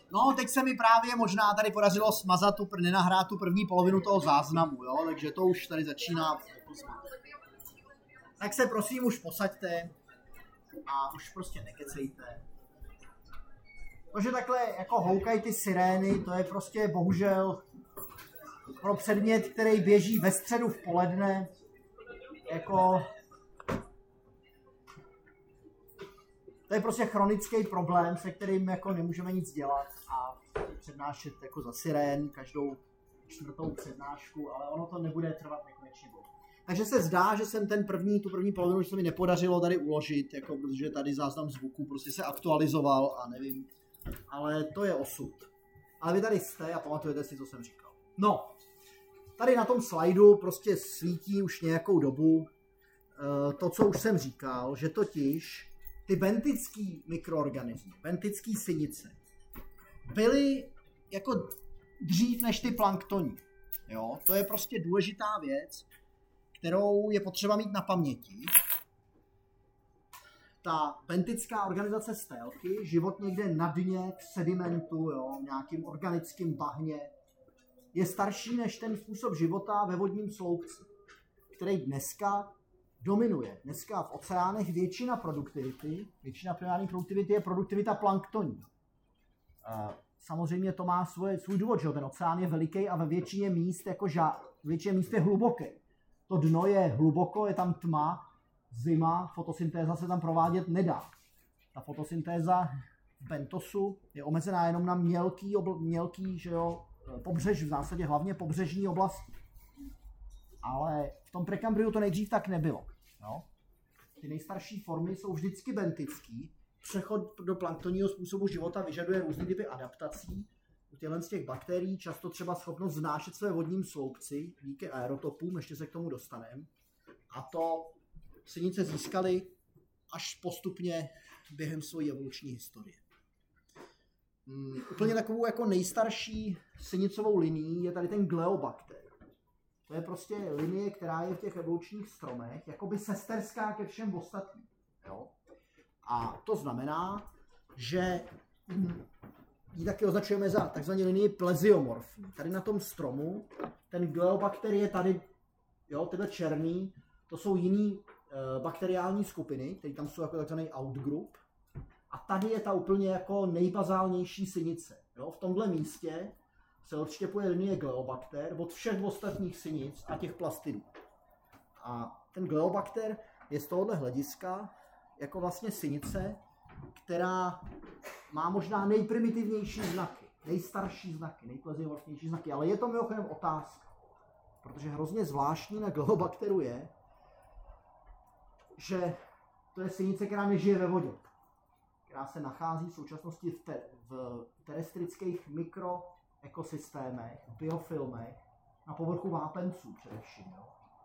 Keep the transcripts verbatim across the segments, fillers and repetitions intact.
No, teď se mi právě možná tady podařilo smazat tu, nenahrát tu první polovinu toho záznamu, jo, takže to už tady začíná. Tak se prosím už posaďte a už prostě nekecejte. To, že takhle jako houkají ty sirény, to je prostě bohužel pro předmět, který běží ve středu v poledne, jako to je prostě chronický problém, se kterým jako nemůžeme nic dělat a přednášet jako za sirén každou čtvrtou přednášku, ale ono to nebude trvat nekonečně dlouho. Takže se zdá, že jsem ten první, tu první polovinu, že se mi nepodařilo tady uložit, jako protože tady záznam zvuku prostě se aktualizoval a nevím, ale to je osud. Ale vy tady jste a pamatujete si, co jsem říkal. No, tady na tom slajdu prostě svítí už nějakou dobu to, co už jsem říkal, že totiž ty bentický mikroorganismy, bentický sinice, byly jako dřív než ty planktoní. Jo? To je prostě důležitá věc, kterou je potřeba mít na paměti. Ta bentická organizace stélky, život někde na dně, v sedimentu, jo, v nějakým organickém bahně, je starší než ten způsob života ve vodním sloupci, který dneska dominuje. Dneska v oceánech většina produktivity, většina primární produktivity je produktivita planktoní. Samozřejmě to má svůj, svůj důvod, že ten oceán je veliký a ve většině míst, jako ža, většině míst je hluboký. To dno je hluboko, je tam tma, zima, fotosyntéza se tam provádět nedá. Ta fotosyntéza v bentosu je omezená jenom na mělký, obl, mělký že jo, pobřež, v zásadě hlavně pobřežní oblasti. Ale v tom prekambriu to nejdřív tak nebylo. Jo? Ty nejstarší formy jsou vždycky bentický. Přechod do planktonního způsobu života vyžaduje různý typy adaptací. U těchto z těch bakterií často třeba schopnost znášet své vodním sloupci díky aerotopům, ještě se k tomu dostaneme. A to sinice získaly až postupně během své evoluční historie. Hmm, úplně takovou jako nejstarší sinicovou linií je tady ten Gleobacter. To je prostě linie, která je v těch evolučních stromech, jakoby sesterská ke všem ostatním. Jo? A to znamená, že ji taky označujeme za takzvanou linii pleziomorfní. Tady na tom stromu, ten Gleobacter je tady, jo, tyhle černý, to jsou jiný e, bakteriální skupiny, které tam jsou jako takzvaný outgroup. A tady je ta úplně jako nejbazálnější sinice. Jo? V tomhle místě se odštěpuje linie Gleobacter od všech ostatních sinic a těch plastidů. A ten Gleobacter je z tohohle hlediska jako vlastně sinice, která má možná nejprimitivnější znaky, nejstarší znaky, nejpleziomorfnější znaky, ale je to mimochodem otázka. Protože hrozně zvláštní na Gleobacteru je, že to je sinice, která nežije ve vodě, která se nachází v současnosti v, te, v terestrických mikroekosystémech, biofilmech, na povrchu vápenců především. Jo.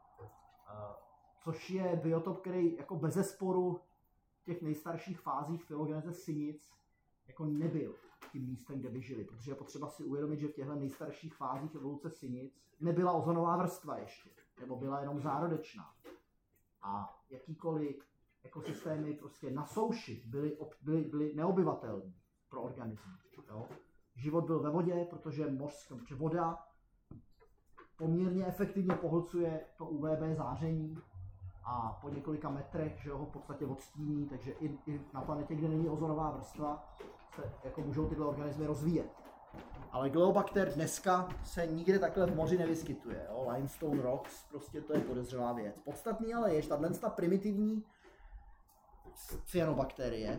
Což je biotop, který jako bezesporu v těch nejstarších fázích filogeneze sinic jako nebyl tím místem, kde by žili. Protože je potřeba si uvědomit, že v těchto nejstarších fázích evoluce sinic nebyla ozonová vrstva ještě, nebo byla jenom zárodečná. A jakýkoliv ekosystémy prostě na souši byly, byly, byly neobyvatelné pro organismy. Jo? Život byl ve vodě, protože mořská, protože voda poměrně efektivně pohlcuje to U V B záření a po několika metrech, že ho v podstatě odstíní, takže i, i na planetě, kde není ozonová vrstva, se jako můžou tyhle organismy rozvíjet. Ale Gleobacter dneska se nikde takhle v moři nevyskytuje. Jo? Limestone rocks, prostě to je podezřelá věc. Podstatný ale je, že tato primitivní cyanobakterie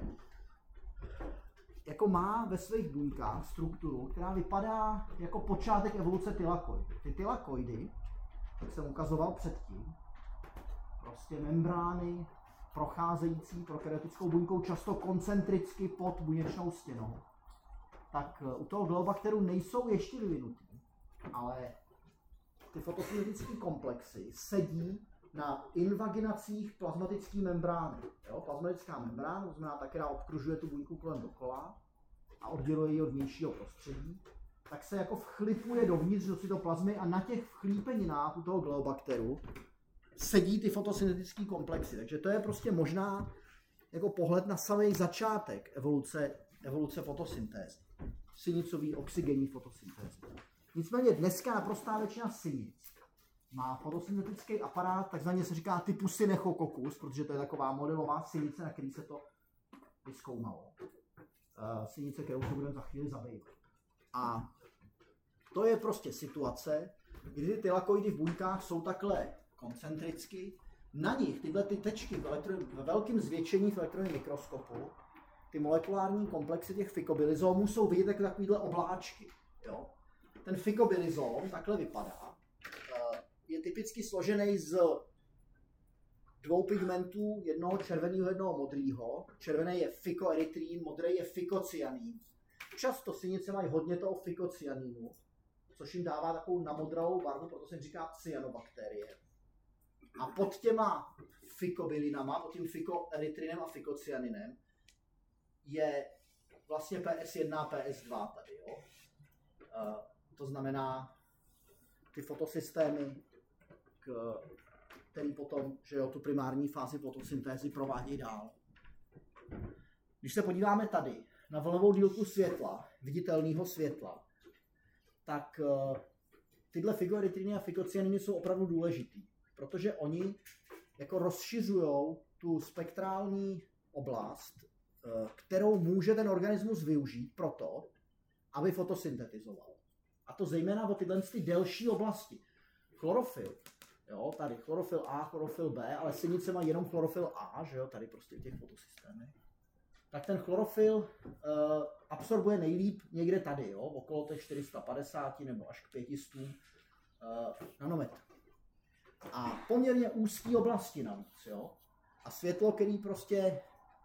jako má ve svých buňkách strukturu, která vypadá jako počátek evoluce tylakoidů. Ty tylakoidy, jak jsem ukazoval předtím, prostě membrány procházející prokaryotickou buňkou často koncentricky pod buněčnou stěnou, tak u toho Gleobacteru nejsou ještě vyvinutý, ale ty fotosyntetické komplexy sedí na invaginacích plazmatické membrány. Jo? Plazmatická membrána, to znamená ta, která obkružuje tu buňku kolem dokola a odděluje ji od vnějšího prostředí, tak se jako vchlipuje dovnitř do cytoplazmy a na těch vchlípeninách u toho Gleobacteru sedí ty fotosyntetické komplexy. Takže to je prostě možná jako pohled na samý začátek evoluce, evoluce fotosyntézy. sinicový oxygenní fotosyntézy. Nicméně dneska naprostá většina sinic má fotosyntetický aparát, takzvaně se říká typu Synechococcus, protože to je taková modelová sinice, na který se to vyzkoumalo. Uh, sinice, kterou se budeme za chvíli zabývat. A to je prostě situace, kdy ty tylakoidy v buňkách jsou takhle koncentricky. Na nich tyhle ty tečky ve, ve velkém zvětšení v elektronním mikroskopu, ty molekulární komplexy těch fikobilizomů jsou vidět jako takovýhle obláčky. Jo? Ten fikobilizom takhle vypadá. Je typicky složený z dvou pigmentů, jednoho červeného, jednoho modrého. Červený je fikoerytrin, modrý je fikocyanin. Často sinice mají hodně toho fikocyaninu, což jim dává takovou namodravou barvu, proto se jim říká cyanobakterie. A pod těma fikobilinama, pod tím fikoerytrinem a fikocyaninem je vlastně P S jedna a P S dva tady, jo. Uh, to znamená ty fotosystémy, k, který potom, že jo, tu primární fázi fotosyntézy provádějí dál. Když se podíváme tady na vlnovou délku světla, viditelného světla, tak uh, tyhle fikoerytriny a fikocyaniny jsou opravdu důležitý, protože oni jako rozšiřují tu spektrální oblast, uh, kterou může ten organismus využít proto, aby fotosyntetizoval. A to zejména o tyhle ty delší oblasti. Chlorofyl, jo, tady chlorofyl A, chlorofyl B, ale sinice má jenom chlorofyl A, že jo, tady prostě v těch fotosystémech. Tak ten chlorofyl uh, absorbuje nejlíp někde tady, jo, okolo těch čtyři sta padesát nebo až k pět set uh, nanometrů. A poměrně úzký oblasti navíc, jo. A světlo, který prostě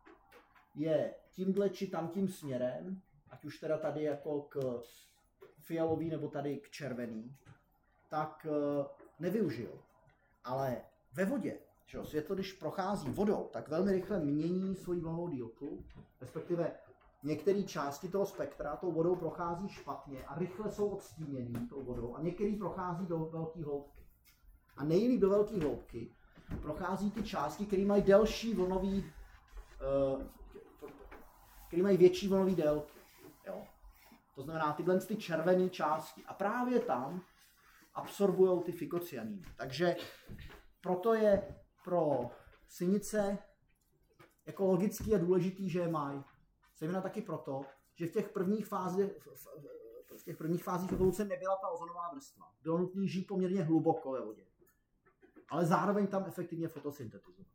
je tímhle či tamtím směrem, ať už teda tady jako k fialový nebo tady k červený, tak uh, nevyužijou. Ale ve vodě, že jo, světlo, když prochází vodou, tak velmi rychle mění svoji vlnovou délku, respektive některé části toho spektra tou vodou prochází špatně a rychle jsou odstíněný tou vodou a některý prochází do velké hloubky. A nejlíp do velké hloubky prochází ty části, které mají delší vlnový, uh, které mají větší vlnový délky. Jo. To znamená tyhle ty červené části. A právě tam absorbují ty fikocyaniny. Takže proto je pro sinice jako logický a důležitý, že je mají. Zejména taky proto, že v těch prvních fázích v těch prvních fázích evoluce nebyla ta ozonová vrstva. Bylo nutné žít poměrně hluboko ve vodě. Ale zároveň tam efektivně fotosyntetizovat.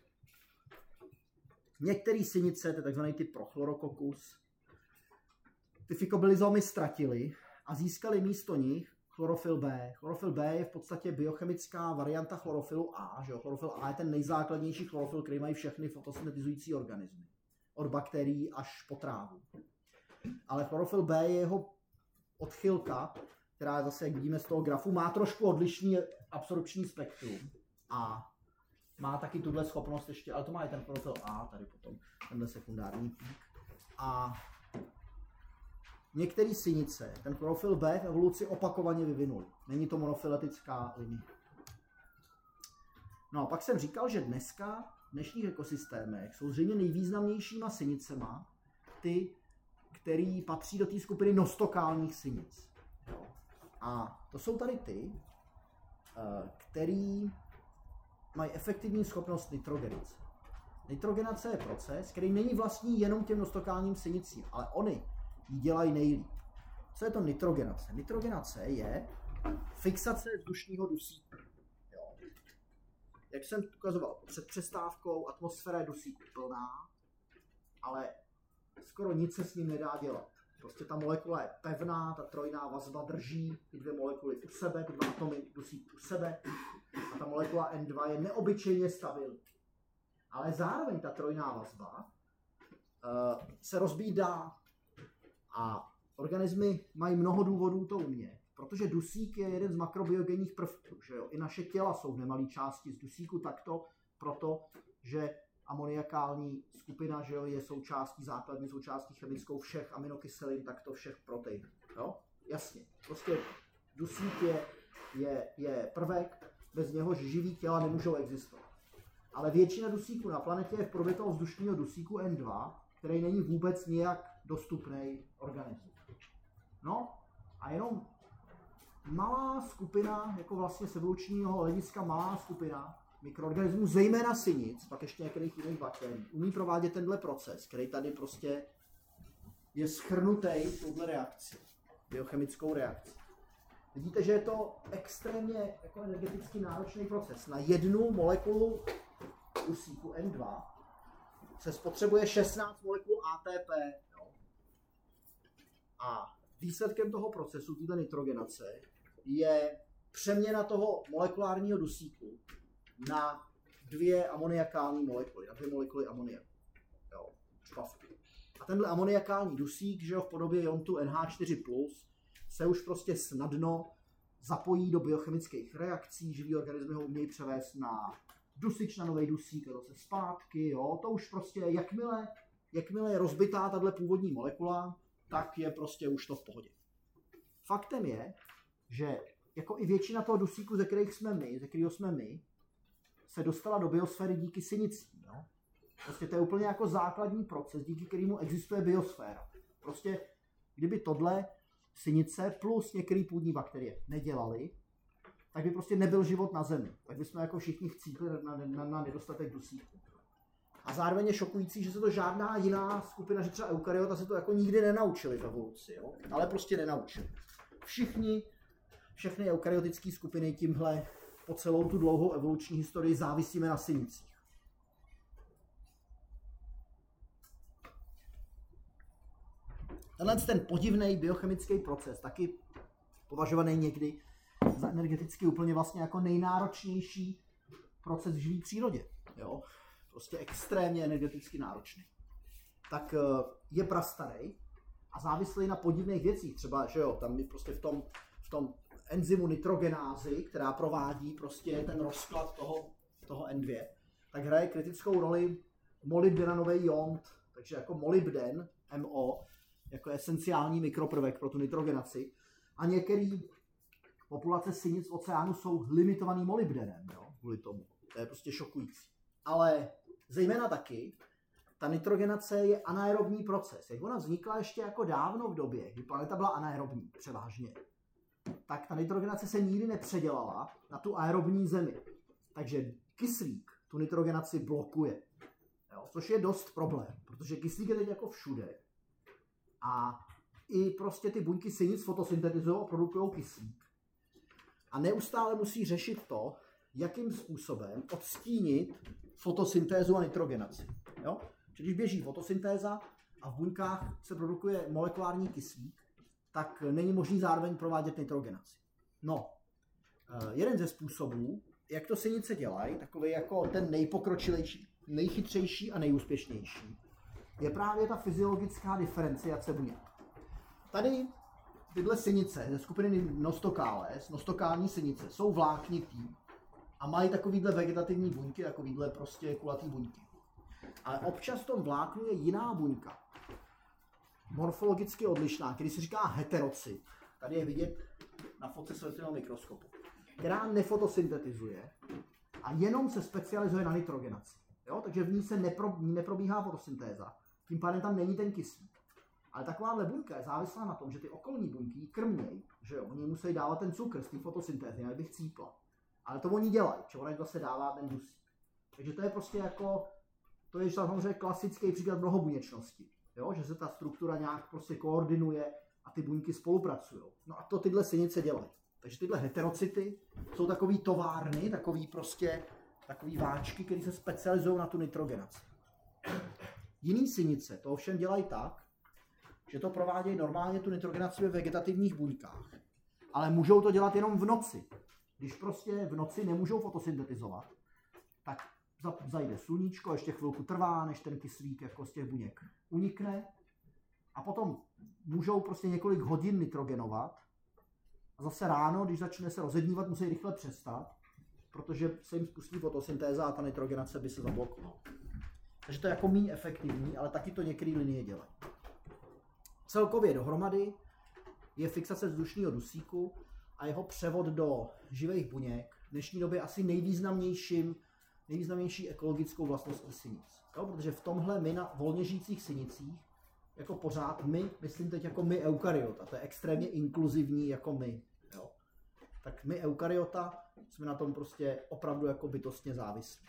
Některé sinice, to je takzvaný typ Prochlorococcus, ty fikobilizomy ztratili a získali místo nich chlorofyl B. Chlorofyl B je v podstatě biochemická varianta chlorofylu A. Že jo? Chlorofyl A je ten nejzákladnější chlorofyl, který mají všechny fotosyntetizující organismy. Od bakterií až po trávu. Ale chlorofyl B je jeho odchylka, která zase, jak vidíme z toho grafu, má trošku odlišný absorpční spektrum. A má taky tuhle schopnost ještě, ale to má i ten chlorofyl A, tady potom tenhle sekundární pík. A některé sinice ten chlorofyl B v evoluci opakovaně vyvinuli. Není to monofiletická linie. No a pak jsem říkal, že dneska v dnešních ekosystémech jsou zřejmě nejvýznamnějšíma sinicema ty, který patří do té skupiny nostokálních sinic. Jo. A to jsou tady ty, který mají efektivní schopnost nitrogenace. Nitrogenace je proces, který není vlastní jenom těm nostokálním sinicím, ale oni ji dělají nejlíp. Co je to nitrogenace? Nitrogenace je fixace vzdušního dusíku. Jo. Jak jsem ukazoval před přestávkou, atmosféra je dusíku plná, ale skoro nic se s ním nedá dělat. Prostě ta molekula je pevná, ta trojná vazba drží ty dvě molekuly u sebe, ty dva atomy dusíku u sebe a ta molekula N dva je neobyčejně stabilní. Ale zároveň ta trojná vazba uh, se rozbít dá. A organismy mají mnoho důvodů to umět, protože dusík je jeden z makrobiogenních prvků. Že jo? I naše těla jsou v nemalé části z dusíku takto, proto, že amoniakální skupina, že jo, je součástí, základní součástí chemickou všech aminokyselin, takto všech proteinů. Jo? Jasně, prostě dusík je, je, je prvek, bez něhož živý těla nemůžou existovat. Ale většina dusíku na planetě je v podobě toho vzdušného dusíku N dva, který není vůbec nijak dostupný organismu. No a jenom malá skupina, jako vlastně z evolučního hlediska malá skupina mikroorganismů, zejména sinic, pak ještě některých jiných bakterií, umí provádět tenhle proces, který tady prostě je schrnutý touhle reakci, biochemickou reakci. Vidíte, že je to extrémně jako energeticky náročný proces. Na jednu molekulu dusíku N dva se spotřebuje šestnáct molekul A T P. Jo? A výsledkem toho procesu, této nitrogenace, je přeměna toho molekulárního dusíku na dvě amoniakální molekuly, na dvě molekuly amoniaku. Jo, a tenhle amoniakální dusík, že jo, v podobě iontu N H čtyři plus, se už prostě snadno zapojí do biochemických reakcí, živý organismy ho umějí převést na dusičnanový dusík a zase zpátky, jo, to už prostě, jakmile, jakmile je rozbitá tahle původní molekula, tak je prostě už to v pohodě. Faktem je, že jako i většina toho dusíku, ze kterých jsme my, ze kterého jsme my, se dostala do biosféry díky sinicím. Jo? Prostě to je úplně jako základní proces, díky kterému existuje biosféra. Prostě kdyby tohle sinice plus některé půdní bakterie nedělaly, tak by prostě nebyl život na Zemi. Tak bychom jako všichni chcípli na, na, na nedostatek dusíku. A zároveň je šokující, že se to žádná jiná skupina, že třeba eukaryota se to jako nikdy nenaučili v evoluci, jo? Ale prostě nenaučili. Všichni, všechny eukaryotické skupiny tímhle po celou tu dlouhou evoluční historii závisíme na sinicích. Tenhle ten podivný biochemický proces, taky považovaný někdy za energeticky úplně vlastně jako nejnáročnější proces v živé přírodě. Jo? Prostě extrémně energeticky náročný. Tak je prastarý a závislý na podivných věcích. Třeba, že jo, tam je prostě v tom, v tom enzymu nitrogenázy, která provádí prostě ten rozklad toho, toho N dva, tak hraje kritickou roli molybdenanový iont, takže jako molybden, M O, jako esenciální mikroprvek pro tu nitrogenaci. A některé populace sinic v oceánu jsou limitovaný molybdenem, jo, kvůli tomu. To je prostě šokující. Ale zejména taky, ta nitrogenace je anaerobní proces. Jak ona vznikla ještě jako dávno v době, kdy planeta byla anaerobní převážně, tak ta nitrogenace se nikdy nepředělala na tu aerobní zemi. Takže kyslík tu nitrogenaci blokuje. Jo, což je dost problém, protože kyslík je teď jako všude. A i prostě ty buňky sinic fotosyntetizují a produkují kyslík. A neustále musí řešit to, jakým způsobem odstínit fotosyntézu a nitrogenaci. Jo? Když běží fotosyntéza a v buňkách se produkuje molekulární kyslík, tak není možný zároveň provádět nitrogenaci. No, jeden ze způsobů, jak to sinice dělají, takový jako ten nejpokročilejší, nejchytřejší a nejúspěšnější, je právě ta fyziologická diferenciace buněk. Tady tyhle sinice ze skupiny Nostocales, nostokální sinice, jsou vláknitý a mají takovýhle vegetativní buňky, takovýhle prostě kulatý buňky. Ale občas v tom vláknu je jiná buňka, morfologicky odlišná, který se říká heterocyt. Tady je vidět na fotce světelného mikroskopu, která nefotosyntetizuje a jenom se specializuje na nitrogenaci. Jo? Takže v ní se nepro, neprobíhá fotosyntéza, tím pádem tam není ten kyslík. Ale takováhle buňka je závislá na tom, že ty okolní buňky ji krmějí, že jo, oni musí dávat ten cukr z té fotosyntézy, aby chcípla. Ale to oni dělají, že ona zase dává ten dusík. Takže to je prostě jako, to je samozřejmě klasický příklad mnohobuněčnosti, jo, že se ta struktura nějak prostě koordinuje a ty buňky spolupracují. No a to tyhle sinice dělají. Takže tyhle heterocyty jsou takový továrny, takový prostě, takový váčky, které se specializují na tu nitrogenaci. Jiný sinice to ovšem dělají tak, že to provádějí normálně tu nitrogenaci ve vegetativních buňkách, ale můžou to dělat jenom v noci. Když prostě v noci nemůžou fotosyntetizovat, tak zajde sluníčko, ještě chvilku trvá, než ten kyslík jako z těch buněk unikne a potom můžou prostě několik hodin nitrogenovat a zase ráno, když začne se rozednívat, musí rychle přestat, protože se jim spustí fotosyntéza a ta nitrogenace by se zablokovala. Takže to je jako méně efektivní, ale taky to některé linie dělají. Celkově dohromady je fixace vzdušného dusíku a jeho převod do živých buněk v dnešní době asi nejvýznamnějším nejvýznamnější ekologickou vlastností sinic. Jo? Protože v tomhle my na volně žijících sinicích, jako pořád my, myslím teď jako my eukaryota, to je extrémně inkluzivní jako my. Jo? Tak my eukaryota jsme na tom prostě opravdu jako bytostně závislí.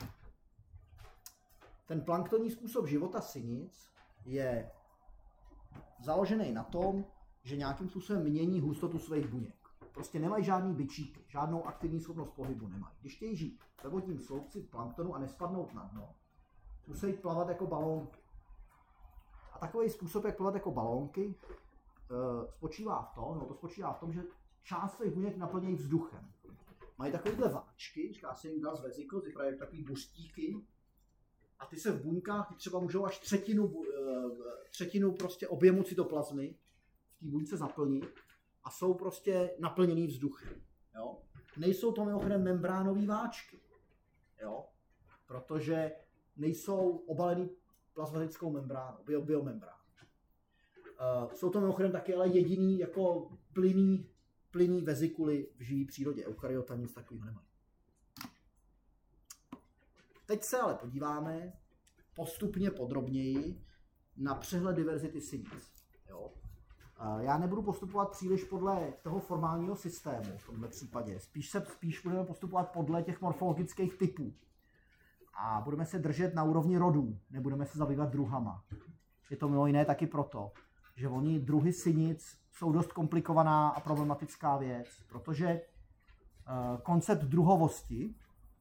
Ten planktonní způsob života sinic je založený na tom, že nějakým způsobem mění hustotu svých buněk. Prostě nemají žádný bičíky, žádnou aktivní schopnost pohybu nemají. Když chtějí žít ve vodním sloupci planktonu a nespadnout na dno, musí plavat jako balónky. A takový způsob, jak plavat jako balónky, spočívá v tom, no to spočívá v tom, že část svých buněk naplnějí vzduchem. Mají takovéhle váčky, říká se jim gas vesicles, vypadají takový buštíky, a ty se v buňkách ty třeba můžou až třetinu, třetinu prostě objemu cytoplazmy v té buňce zaplnit a jsou prostě naplněný vzduchem. Jo? Nejsou to mimochodem membránový váčky, jo? Protože nejsou obalený plazmatickou membránou, bio, biomembránou. Uh, jsou to mimochodem taky ale jediný jako plynný, plynný vezikuly v živé přírodě. Eukaryota nic takového nemají. Teď se ale podíváme postupně podrobněji na přehled diverzity sinic. Jo? Já nebudu postupovat příliš podle toho formálního systému v tomto případě. Spíš se spíš budeme postupovat podle těch morfologických typů. A budeme se držet na úrovni rodů, nebudeme se zabývat druhama. Je to mimo jiné taky proto, že oni druhy sinic jsou dost komplikovaná a problematická věc, protože koncept druhovosti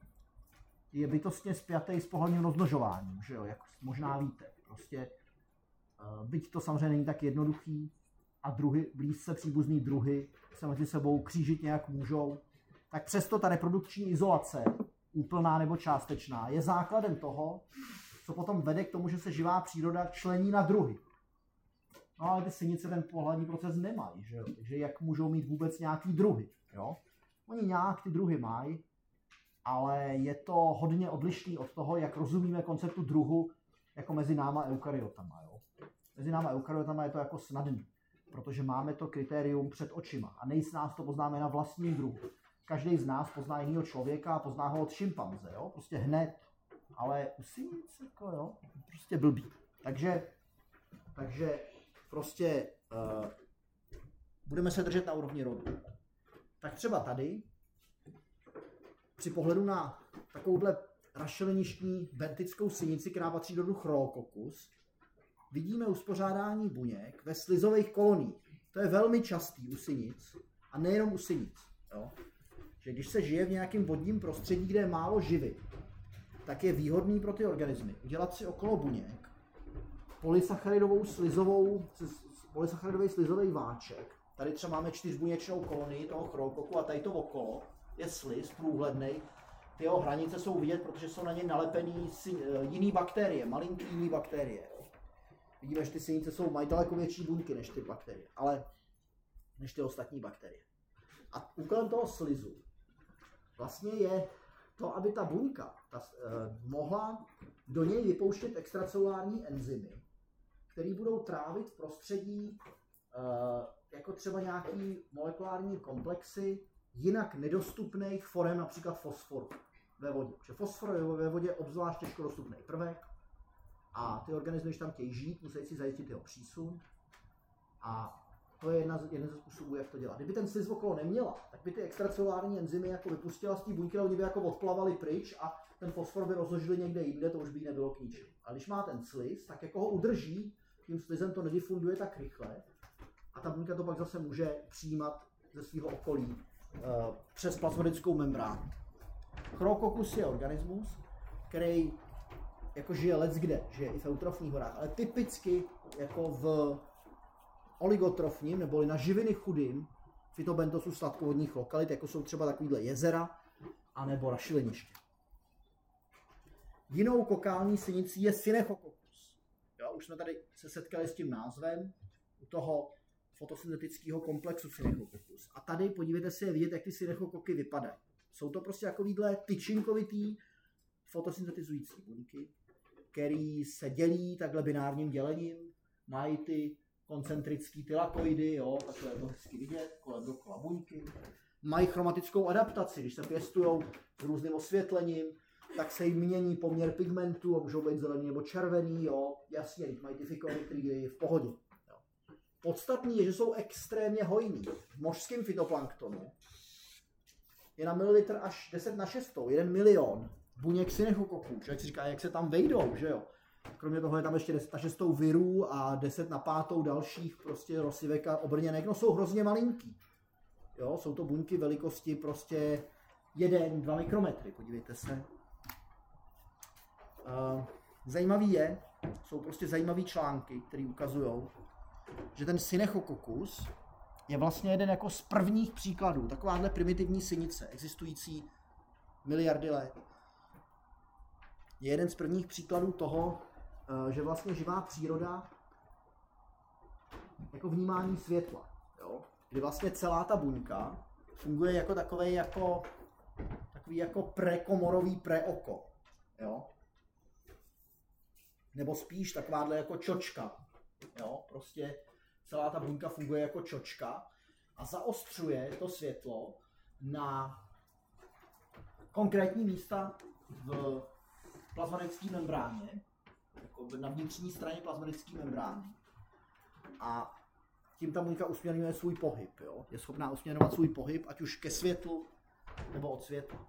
je bytostně spjatý s pohlavním rozmnožováním, že jo, jak možná víte. Prostě, byť to samozřejmě není tak jednoduchý a druhy, blízce příbuzný druhy se mezi sebou křížit nějak můžou, tak přesto ta reprodukční izolace, úplná nebo částečná, je základem toho, co potom vede k tomu, že se živá příroda člení na druhy. No ale ty sinice ten pohlavní proces nemají, že jo, takže jak můžou mít vůbec nějaký druhy, jo? Oni nějak ty druhy mají, ale je to hodně odlišný od toho, jak rozumíme konceptu druhu jako mezi náma eukaryotama. Jo? Mezi náma eukaryotama je to jako snadný, protože máme to kritérium před očima a nejs nás to poznáme na vlastním druhu. Každý z nás pozná jiného člověka a pozná ho od šimpanze, jo? Prostě hned, ale u sinic jako jo, prostě blbý. Takže, takže prostě uh, budeme se držet na úrovni rodu. Tak třeba tady při pohledu na takovouhle rašeliništní bentickou sinici, která patří do rodu Chrococcus, vidíme uspořádání buněk ve slizových koloniích. To je velmi častý u sinic a nejenom u sinic. Jo? Že když se žije v nějakém vodním prostředí, kde je málo živy, tak je výhodný pro ty organismy udělat si okolo buněk polysacharidovou slizovou, polysacharidový slizový váček. Tady třeba máme čtyřbuněčnou kolonii toho Chrococcu a tady to okolo je sliz průhledný. Ty jeho hranice jsou vidět, protože jsou na ně nalepený jiný bakterie, malinký jiný bakterie. Jo. Vidíme, že ty sinice jsou, mají daleko větší buňky než ty bakterie, ale než ty ostatní bakterie. A úkolem toho slizu vlastně je to, aby ta buňka ta, eh, mohla do něj vypouštět extracelulární enzymy, které budou trávit v prostředí eh, jako třeba nějaký molekulární komplexy jinak nedostupných forem, například fosforu ve vodě. Protože fosfor je ve vodě obzvlášť těžko dostupný prvek a ty organismy, když tam chtějí žít, musí si zajistit jeho přísun a to je jedna z, jeden ze způsobů, jak to dělat. Kdyby ten sliz okolo neměla, tak by ty extracelulární enzymy jako vypustila z té buňky, oni by jako odplavali pryč a ten fosfor by rozložili někde jinde, to už by jí nebylo k ničemu. A když má ten sliz, tak jako ho udrží, tím slizem to nedifunduje tak rychle a ta buňka to pak zase může přijímat ze svého okolí uh, přes plazmatickou membránu. Chrococcus je organismus, který jako žije leckde, žije i v eutrofních horách, ale typicky jako v oligotrofním, neboli na živiny chudým fytobentosu sladkovodních lokalit, jako jsou třeba takovýhle jezera, anebo rašeliniště. Jinou kokální sinicí je Synechococcus. Jo, už jsme tady se setkali s tím názvem u toho fotosyntetického komplexu Synechococcus. A tady podívejte se, je vidět, jak ty synechokoky vypadají. Jsou to prostě takovýhle tyčinkovitý fotosyntetizující buňky, který se dělí takhle binárním dělením, mají ty koncentrický tylakoidy, jo, takhle je to hezky vidět, kolem dokola buňky. Mají chromatickou adaptaci, když se pěstujou s různým osvětlením, tak se jim mění poměr pigmentu a můžou být zelený nebo červený, jo, jasně, mají ty fykonikry v pohodě. Jo. Podstatný je, že jsou extrémně hojní. V mořském fytoplanktonu je na mililitr až deset na šestou, jeden milion buněk synechokoků. Člověk si říká, jak se tam vejdou, že jo. Kromě toho je tam ještě deset na šestou virů a deset na pátou dalších prostě rosivek a obrněnek, no jsou hrozně malinký. Jo, jsou to buňky velikosti prostě jeden až dva mikrometry, podívejte se. Uh, zajímavý je, jsou prostě zajímavý články, které ukazují, že ten Synechococcus je vlastně jeden jako z prvních příkladů takováhle primitivní synice, existující miliardy let. Je jeden z prvních příkladů toho, že vlastně živá příroda jako vnímání světla, jo? Kdy vlastně celá ta buňka funguje jako takový jako takový jako prekomorový preoko, jo? Nebo spíš takováhle jako čočka, jo? Prostě celá ta buňka funguje jako čočka a zaostřuje to světlo na konkrétní místa v plazmatické membráně, jako na vnitřní straně plazmatické membrány. A tím ta buňka usměrňuje svůj pohyb, jo? Je schopná usměrňovat svůj pohyb, ať už ke světlu nebo od světla.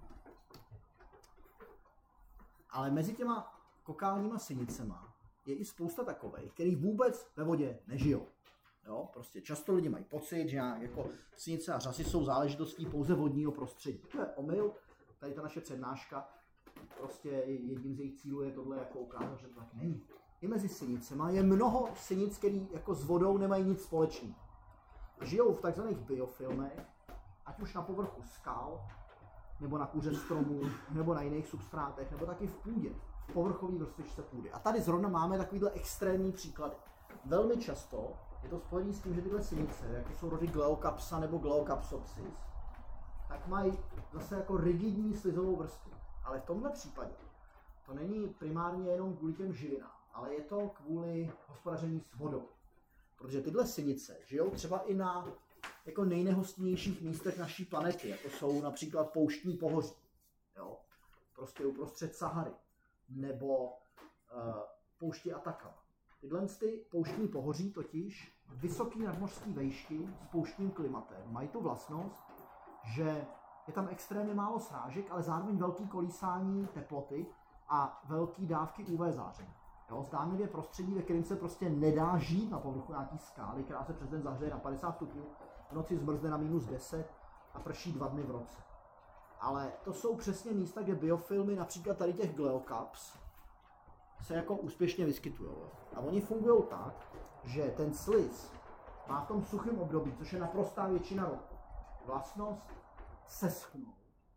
Ale mezi těma kokálníma synicema je i spousta takových, který vůbec ve vodě nežijou. Jo? Prostě často lidi mají pocit, že jako synice a řasy jsou záležitostí pouze vodního prostředí. To je omyl, tady ta naše přednáška, prostě jedním z jejich cílů je tohle jako ukázat, že to tak není. I mezi synicema je mnoho synic, který jako s vodou nemají nic společného. Žijou v takzvaných biofilmech, ať už na povrchu skal, nebo na kůře stromů, nebo na jiných substrátech, nebo taky v půdě, v povrchové vrstvičce půdy. A tady zrovna máme takovýhle extrémní příklady. Velmi často je to spojené s tím, že tyhle synice, jako jsou rody Gleocapsa nebo Gleocapsopsis, tak mají zase jako rigidní slizovou vrstvu. Ale v tomhle případě to není primárně jenom kvůli těm živinám, ale je to kvůli hospodaření s vodou. Protože tyhle synice žijou třeba i na jako nejnehostinnějších místech naší planety, jako jsou například pouštní pohoří, jo? Prostě uprostřed Sahary, nebo uh, pouště Atacama. Tyhle ty pouštní pohoří totiž vysoký nadmořský vejšky s pouštním klimatem mají tu vlastnost, že je tam extrémně málo srážek, ale zároveň velký kolísání teploty a velký dávky U V záření. Jo, zdánlivě prostředí, ve kterém se prostě nedá žít na povrchu nějaký skály, která se přes den zahřeje na padesát stupňů, v noci zmrzne na minus deset a prší dva dny v roce. Ale to jsou přesně místa, kde biofilmy, například tady těch Gleocaps, se jako úspěšně vyskytují. A oni fungují tak, že ten sliz má v tom suchém období, což je naprostá většina roku, vlastnost seschnout,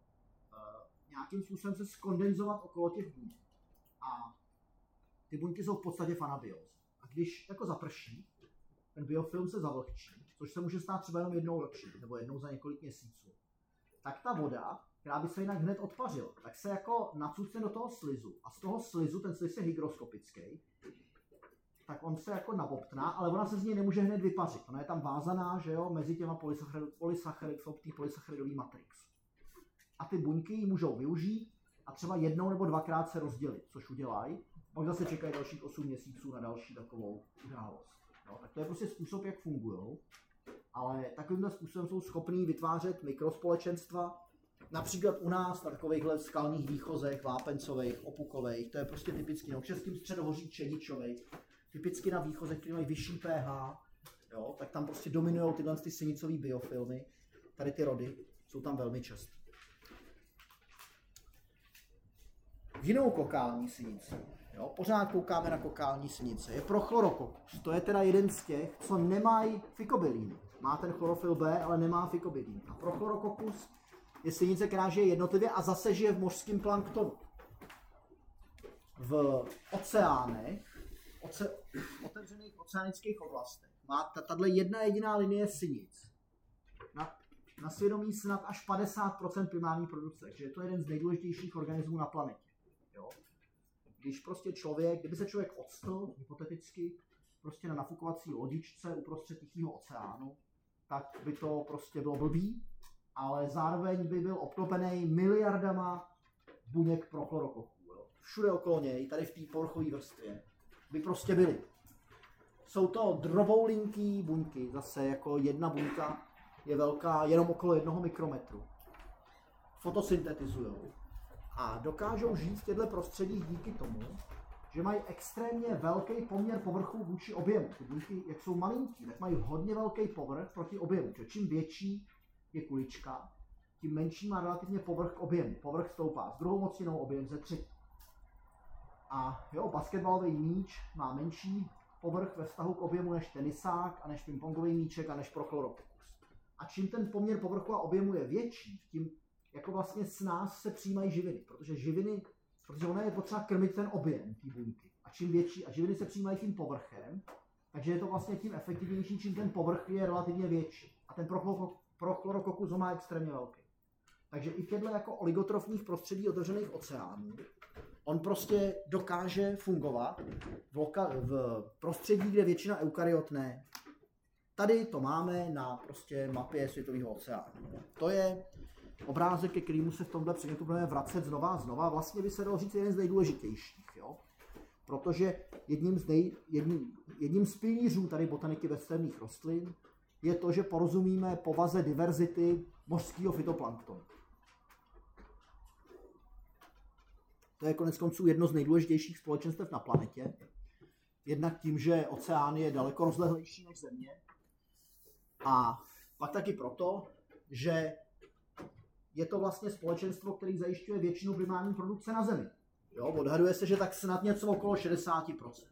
nějakým způsobem se skondenzovat okolo těch buněk. A ty buňky jsou v podstatě v anabióze. A když jako zaprší, ten biofilm se zavlhčí, což se může stát třeba jenom jednou ročně, nebo jednou za několik měsíců, tak ta voda, která by se jinak hned odpařila, tak se jako nacucne do toho slizu. A z toho slizu, ten sliz je hygroskopický, tak on se jako nabobtná, ale ona se z něj nemůže hned vypařit. Ona je tam vázaná, že jo, mezi těma polysacharidy, v té polysacharidový matrix. A ty buňky ji můžou využít a třeba jednou nebo dvakrát se rozdělit, což udělají. Pak zase čekají dalších osm měsíců na další takovou událost. No, tak to je prostě způsob, jak fungují. Ale takovýmhle způsobem jsou schopní vytvářet mikrospolečenstva. Například u nás na takovýchhle skalních výchozech, vápencových, opukových, to je prostě typicky, no v českém středohoří čedičových, typicky na výchozech, které mají vyšší pH, jo, tak tam prostě dominují tyhle ty synicové biofilmy. Tady ty rody jsou tam velmi časté. Jinou kokální synici, jo, pořád koukáme na kokální synice, je Prochlorococcus. To je teda jeden z těch, co nemají fikobylíny. Má ten chlorofyl B, ale nemá fikobylín. A Prochlorococcus je synice, která žije jednotlivě a zase žije v mořském planktonu. V oceánech, oce, otevřených oceánických oblastech má tato jedna jediná linie synic. Na, na svědomí snad až padesát procent primární produkce, takže je to jeden z nejdůležitějších organismů na planetě. Jo? Když prostě člověk, kdyby se člověk odstl, hypoteticky, prostě na nafukovací lodičce uprostřed Tichého oceánu, tak by to prostě bylo blbý, ale zároveň by byl obklopený miliardama buněk prochlorokoků. Jo. Všude okolo něj, tady v té povrchové vrstvě, by prostě byly. Jsou to drovoulinký buňky, zase jako jedna buňka je velká jenom okolo jednoho mikrometru. Fotosyntetizují a dokážou žít v těchto prostředích díky tomu, že mají extrémně velký poměr povrchu vůči objemu. Ty buňky, jak jsou malinký, tak mají hodně velký povrch proti objemu. Čím větší je kulička, tím menší má relativně povrch k objemu. Povrch stoupá s druhou mocninou, objem ze třetí. A jo, basketbalový míč má menší povrch ve vztahu k objemu než tenisák a než pingpongový míček a než prochlorokokus. A čím ten poměr povrchu a objemu je větší, tím jako vlastně s nás se přijímají živiny, protože živiny, protože ona je potřeba krmit ten objem té buňky. A čím větší, a živiny se přijímají tím povrchem, takže je to vlastně tím efektivnější, čím ten povrch je relativně větší. A ten prochlorokokus ho má extrémně velký. Takže i v těchto jako oligotrofních prostředí otevřených oceánů on prostě dokáže fungovat v, loka- v prostředí, kde většina eukaryot ne. Tady to máme na prostě mapě světového oceánu. To je obrázek, ke kterému se v tomhle předmětu budeme vracet znova a znova. Vlastně by se dalo říct jeden z nejdůležitějších, jo? Protože jedním z, nej, jedním, jedním z pilířů tady botaniky vrstevných rostlin je to, že porozumíme povaze diverzity mořského fytoplanktonu. To je konec konců jedno z nejdůležitějších společenstev na planetě. Jednak tím, že oceán je daleko rozlehlejší než Země. A pak taky proto, že je to vlastně společenstvo, které zajišťuje většinu primární produkce na Zemi. Jo, odhaduje se, že tak snad něco okolo šedesát procent.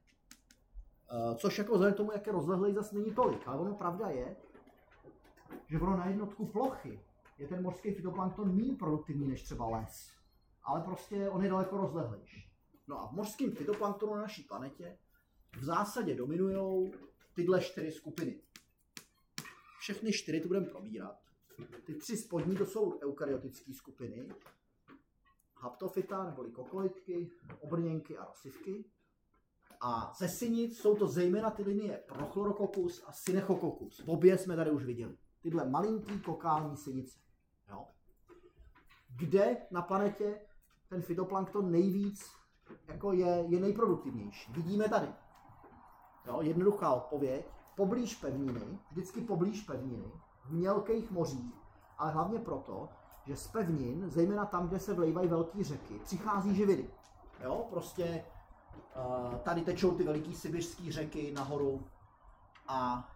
Což jako vzhledem k tomu, jak je rozlehlej, zase není tolik. Ale ono pravda je, že ono na jednotku plochy je ten mořský fytoplankton méně produktivní než třeba les. Ale prostě on je daleko rozlehlejší. No a v mořském fytoplanktonu na naší planetě v zásadě dominují tyhle čtyři skupiny. Všechny čtyři tu budeme probírat. Ty tři spodní to jsou eukaryotické skupiny. Haptofyta neboli kokoidky, obrněnky a rosivky. A ze sinic jsou to zejména ty linie Prochlorococcus a Synechococcus. Obě jsme tady už viděli. Tyhle malinký kokální sinice. Jo? Kde na planetě ten fytoplankton nejvíc jako je, je nejproduktivnější? Vidíme tady. Jo? Jednoduchá odpověď. Poblíž pevniny, vždycky poblíž pevniny, v mělkých mořích, ale hlavně proto, že z pevnin, zejména tam, kde se vlejvají velké řeky, přichází živiny. Jo? Prostě uh, tady tečou ty veliký sibiřský řeky nahoru a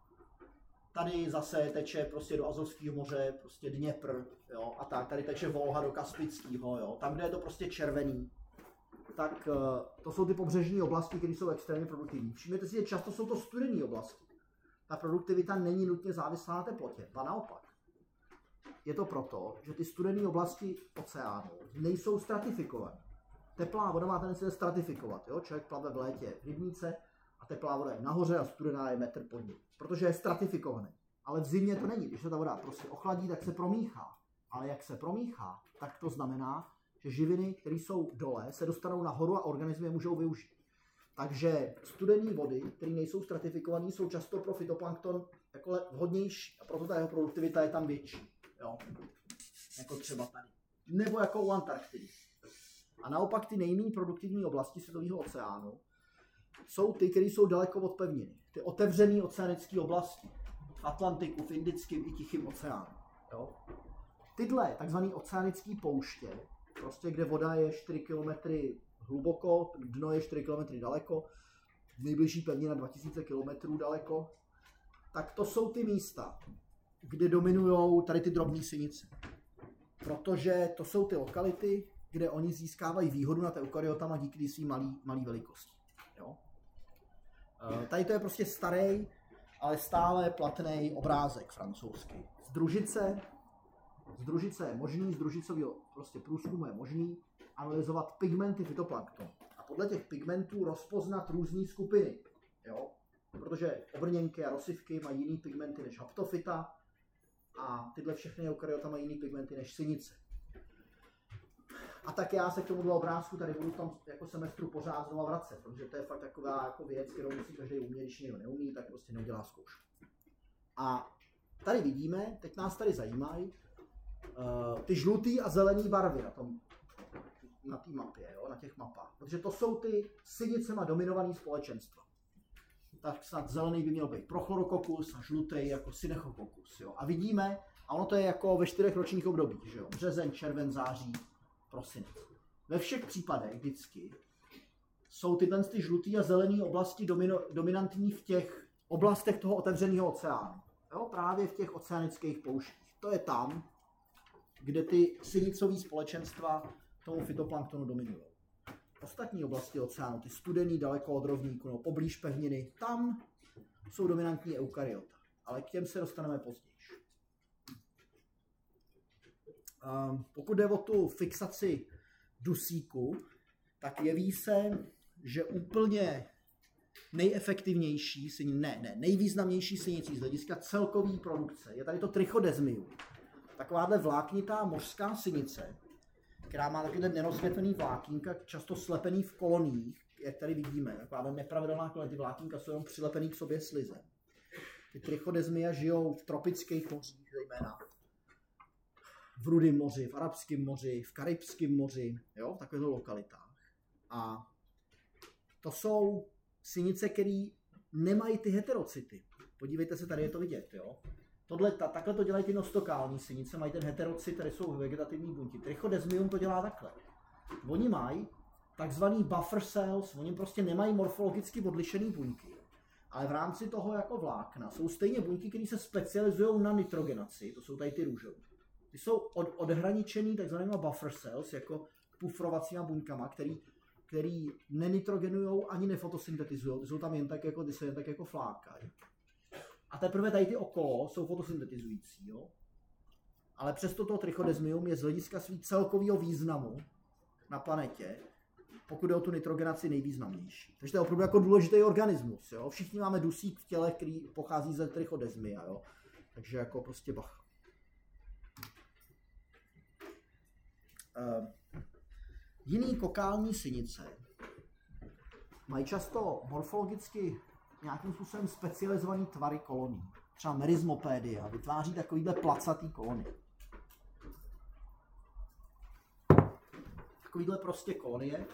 tady zase teče prostě do Azovského moře, prostě Dněpr, jo? A tak, tady teče Volha do Kaspického, jo? Tam, kde je to prostě červený, tak uh, to jsou ty pobřežní oblasti, které jsou extrémně produktivní. Všimněte si, že často jsou to studené oblasti. Ta produktivita není nutně závislá na teplotě, a naopak. Je to proto, že ty studené oblasti oceánu nejsou stratifikované. Teplá voda má tendenci se stratifikovat. Jo? Člověk plave v létě v rybníce a teplá voda je nahoře a studená je metr pod ní. Protože je stratifikovaný. Ale v zimě to není. Když se ta voda prostě ochladí, tak se promíchá. Ale jak se promíchá, tak to znamená, že živiny, které jsou dole, se dostanou nahoru a organismy je můžou využít. Takže studené vody, které nejsou stratifikované, jsou často pro fytoplankton jako vhodnější a proto ta jeho produktivita je tam větší. Jo? Jako třeba tady. Nebo jako u Antarktidy. A naopak ty nejméně produktivní oblasti světového oceánu jsou ty, které jsou daleko od pevniny. Ty otevřené oceanické oblasti. V Atlantiku, v Indickém i Tichém oceánu. Jo? Tyhle takzvané oceanické pouště, prostě kde voda je čtyři kilometry hluboko, dno je čtyři kilometry daleko, nejbližší pevnina dva tisíce kilometrů daleko, tak to jsou ty místa, kde dominují tady ty drobné sinice. Protože to jsou ty lokality, kde oni získávají výhodu nad eukaryotama díky svým malý, malý velikosti. Jo? Tady to je prostě starý, ale stále platný obrázek francouzský. Z družice, z družice je možný, z družicového prostě průzkumu je možný analyzovat pigmenty fytoplanktonu. A podle těch pigmentů rozpoznat různé skupiny. Jo? Protože obrněnky a rosivky mají jiný pigmenty než haptofyta a tyhle všechny eukaryota mají jiný pigmenty než sinice. A tak já se k tomuhle obrázku tady budu v tom jako semestru pořád znova vracet, protože to je fakt taková jako věc, kterou musí každý umět, když někdo neumí, tak prostě neudělá zkoušku. A tady vidíme, teď nás tady zajímají uh, ty žlutý a zelený barvy na tom na té mapě, jo, na těch mapách. Protože to jsou ty synicema dominované společenstva. Tak snad zelený by měl být prochlorokokus a žlutý jako synechokokus. Jo. A vidíme, a ono to je jako ve čtyřech ročních obdobích, že jo? Březen, červen, září, prosinec. Ve všech případech vždycky jsou tyhle ty žlutý a zelený oblasti domino, dominantní v těch oblastech toho otevřeného oceánu. Jo? Právě v těch oceanických pouštích. To je tam, kde ty sinicové společenstva tomu fytoplanktonu dominují. Ostatní oblasti oceánu, ty studený daleko od rovníku, no, poblíž pevniny, tam jsou dominantní eukaryota. Ale k těm se dostaneme později. Um, pokud jde o tu fixaci dusíku, tak jeví se, že úplně nejefektivnější, ne, ne, nejvýznamnější sinicí z hlediska celkové produkce je tady to trichodesmium. Takováhle vláknitá mořská sinice, která má takové nerozvětvený vlákínka, často slepený v koloniích, jak tady vidíme. Taková nepravidelná kolonie, ty vlákínka jsou jenom přilepený k sobě slizem. Ty trichodesmia žijou v tropických mořích, zejména v Rudém moři, v Arabském moři, v Karibském moři, jo, v takovýchto lokalitách. A to jsou sinice, které nemají ty heterocity. Podívejte se, tady je to vidět, jo. Tohle, ta, takhle to dělají ty nostokální sinice, mají ten heterocit, tady jsou vegetativní buňky. Trichodesmium to dělá takhle. Oni mají takzvaný buffer cells, oni prostě nemají morfologicky odlišený buňky. Ale v rámci toho jako vlákna jsou stejně buňky, které se specializují na nitrogenaci, to jsou tady ty růžové. Ty jsou od, odhraničený takzvanýma buffer cells, jako pufrovacíma buňkama, který, který nenitrogenujou ani nefotosyntetizují, ty jsou tam jen tak jako, ty se jen tak jako flákají. A teprve tady ty okolo jsou fotosyntetizující, jo? Ale přesto to trichodesmium je z hlediska svý celkového významu na planetě, pokud je o tu nitrogenaci, nejvýznamnější. Takže to je opravdu jako důležitý organismus, jo? Všichni máme dusík v těle, který pochází ze trichodesmia, jo? Takže jako prostě bacha. Uh, jiný kokální sinice mají často morfologicky nějakým způsobem specializovaný tvary kolonií. Třeba merismopédia vytváří takovýhle placatý kolonie. Takovýhle prostě kolonie,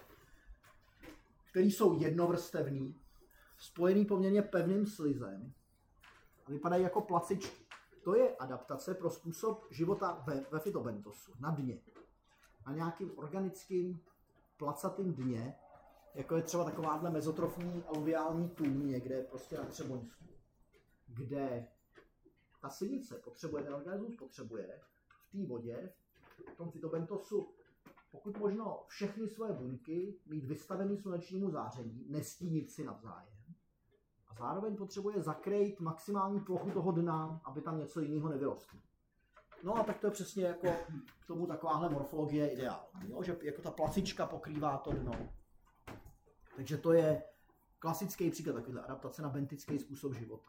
které jsou jednovrstevný, spojený poměrně pevným slizem a vypadají jako placičky. To je adaptace pro způsob života ve, ve fytobentosu, na dně. Na nějakým organickým placatým dně, jako je třeba takováhle mezotrofní aluviální tůň někde prostě na Třeboňsku, kde ta sinice potřebuje, ten organismus potřebuje v té vodě, v tom fytobentosu, pokud možno všechny svoje buňky mít vystavený slunečnímu záření, nestínit si navzájem. A zároveň potřebuje zakrýt maximální plochu toho dna, aby tam něco jiného nevyrostlo. No a tak to je přesně jako k tomu takováhle morfologie je ideální, jo? Že jako ta placička pokrývá to dno. Takže to je klasický příklad takovýhle adaptace na bentický způsob života.